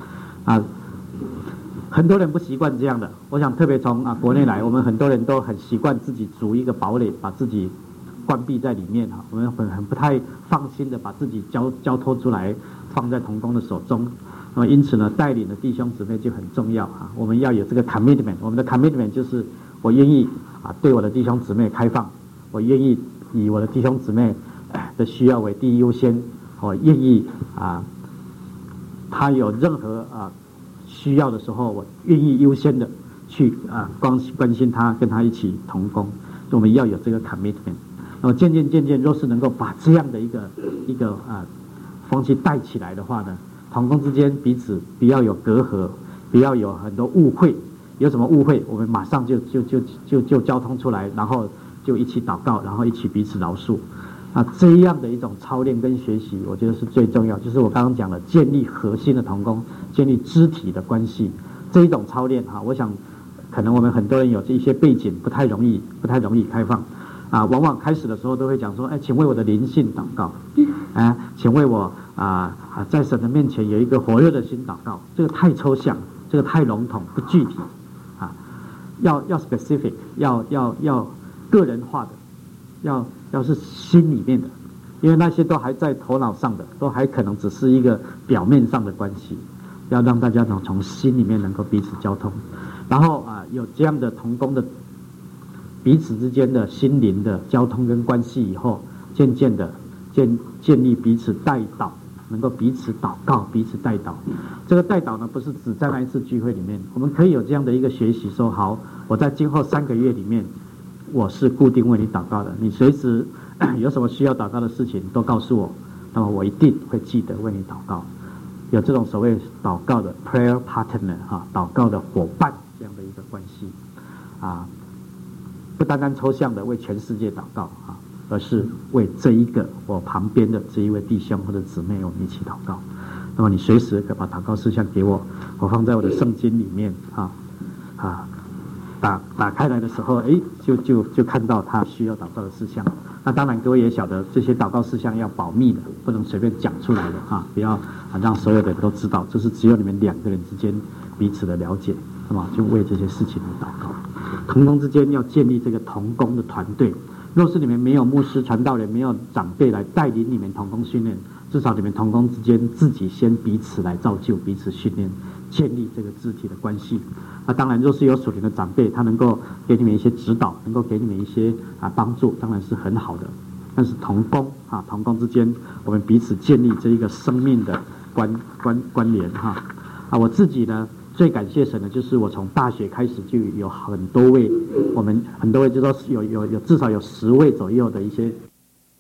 很多人不习惯这样的，我想特别从国内来，我们很多人都很习惯自己筑一个堡垒，把自己关闭在里面我们很不太放心的把自己交托出来，放在同工的手中。那么因此呢，带领的弟兄姊妹就很重要我们要有这个 commitment， 我们的 commitment 就是我愿意对我的弟兄姊妹开放，我愿意以我的弟兄姊妹的需要为第一优先，我愿意他有任何需要的时候，我愿意优先的去关心他，跟他一起同工。我们要有这个 commitment。那么渐渐，若是能够把这样的一个风气带起来的话呢，同工之间彼此不要有隔阂，不要有很多误会。有什么误会，我们马上就交通出来，然后就一起祷告，然后一起彼此饶恕。这样的一种操练跟学习，我觉得是最重要。就是我刚刚讲的，建立核心的同工，建立肢体的关系，这一种操练我想可能我们很多人有这些背景，不太容易开放往往开始的时候都会讲说，请为我的灵性祷告，请为我在神的面前有一个火热的心祷告。这个太抽象，这个太笼统，不具体要 specific， 要个人化的，要是心里面的，因为那些都还在头脑上的，都还可能只是一个表面上的关系，要让大家从心里面能够彼此交通，然后有这样的同工的彼此之间的心灵的交通跟关系以后，渐渐的建立彼此代祷，能够彼此祷告，彼此代祷。这个代祷呢，不是只在那一次聚会里面，我们可以有这样的一个学习，说好，我在今后3个月里面，我是固定为你祷告的，你随时有什么需要祷告的事情都告诉我，那么我一定会记得为你祷告。有这种所谓祷告的 prayer partner 祷告的伙伴这样的一个关系不单单抽象的为全世界祷告而是为这一个我旁边的这一位弟兄或者姊妹，我们一起祷告。那么你随时可以把祷告事项给我，我放在我的圣经里面打开来的时候，就看到他需要祷告的事项。那当然各位也晓得，这些祷告事项要保密的，不能随便讲出来的不要让所有的人都知道，这是只有你们2个人之间彼此的了解。那么就为这些事情来祷告。同工之间要建立这个同工的团队。若是你们没有牧师、传道人，没有长辈来带领你们同工训练，至少你们同工之间自己先彼此来造就、彼此训练，建立这个肢体的关系。当然，若是有属灵的长辈，他能够给你们一些指导，能够给你们一些帮助，当然是很好的。但是同工之间，我们彼此建立这一个生命的关联我自己呢，最感谢神的就是我从大学开始就有很多位，我们很多位就说有至少有10位左右的一些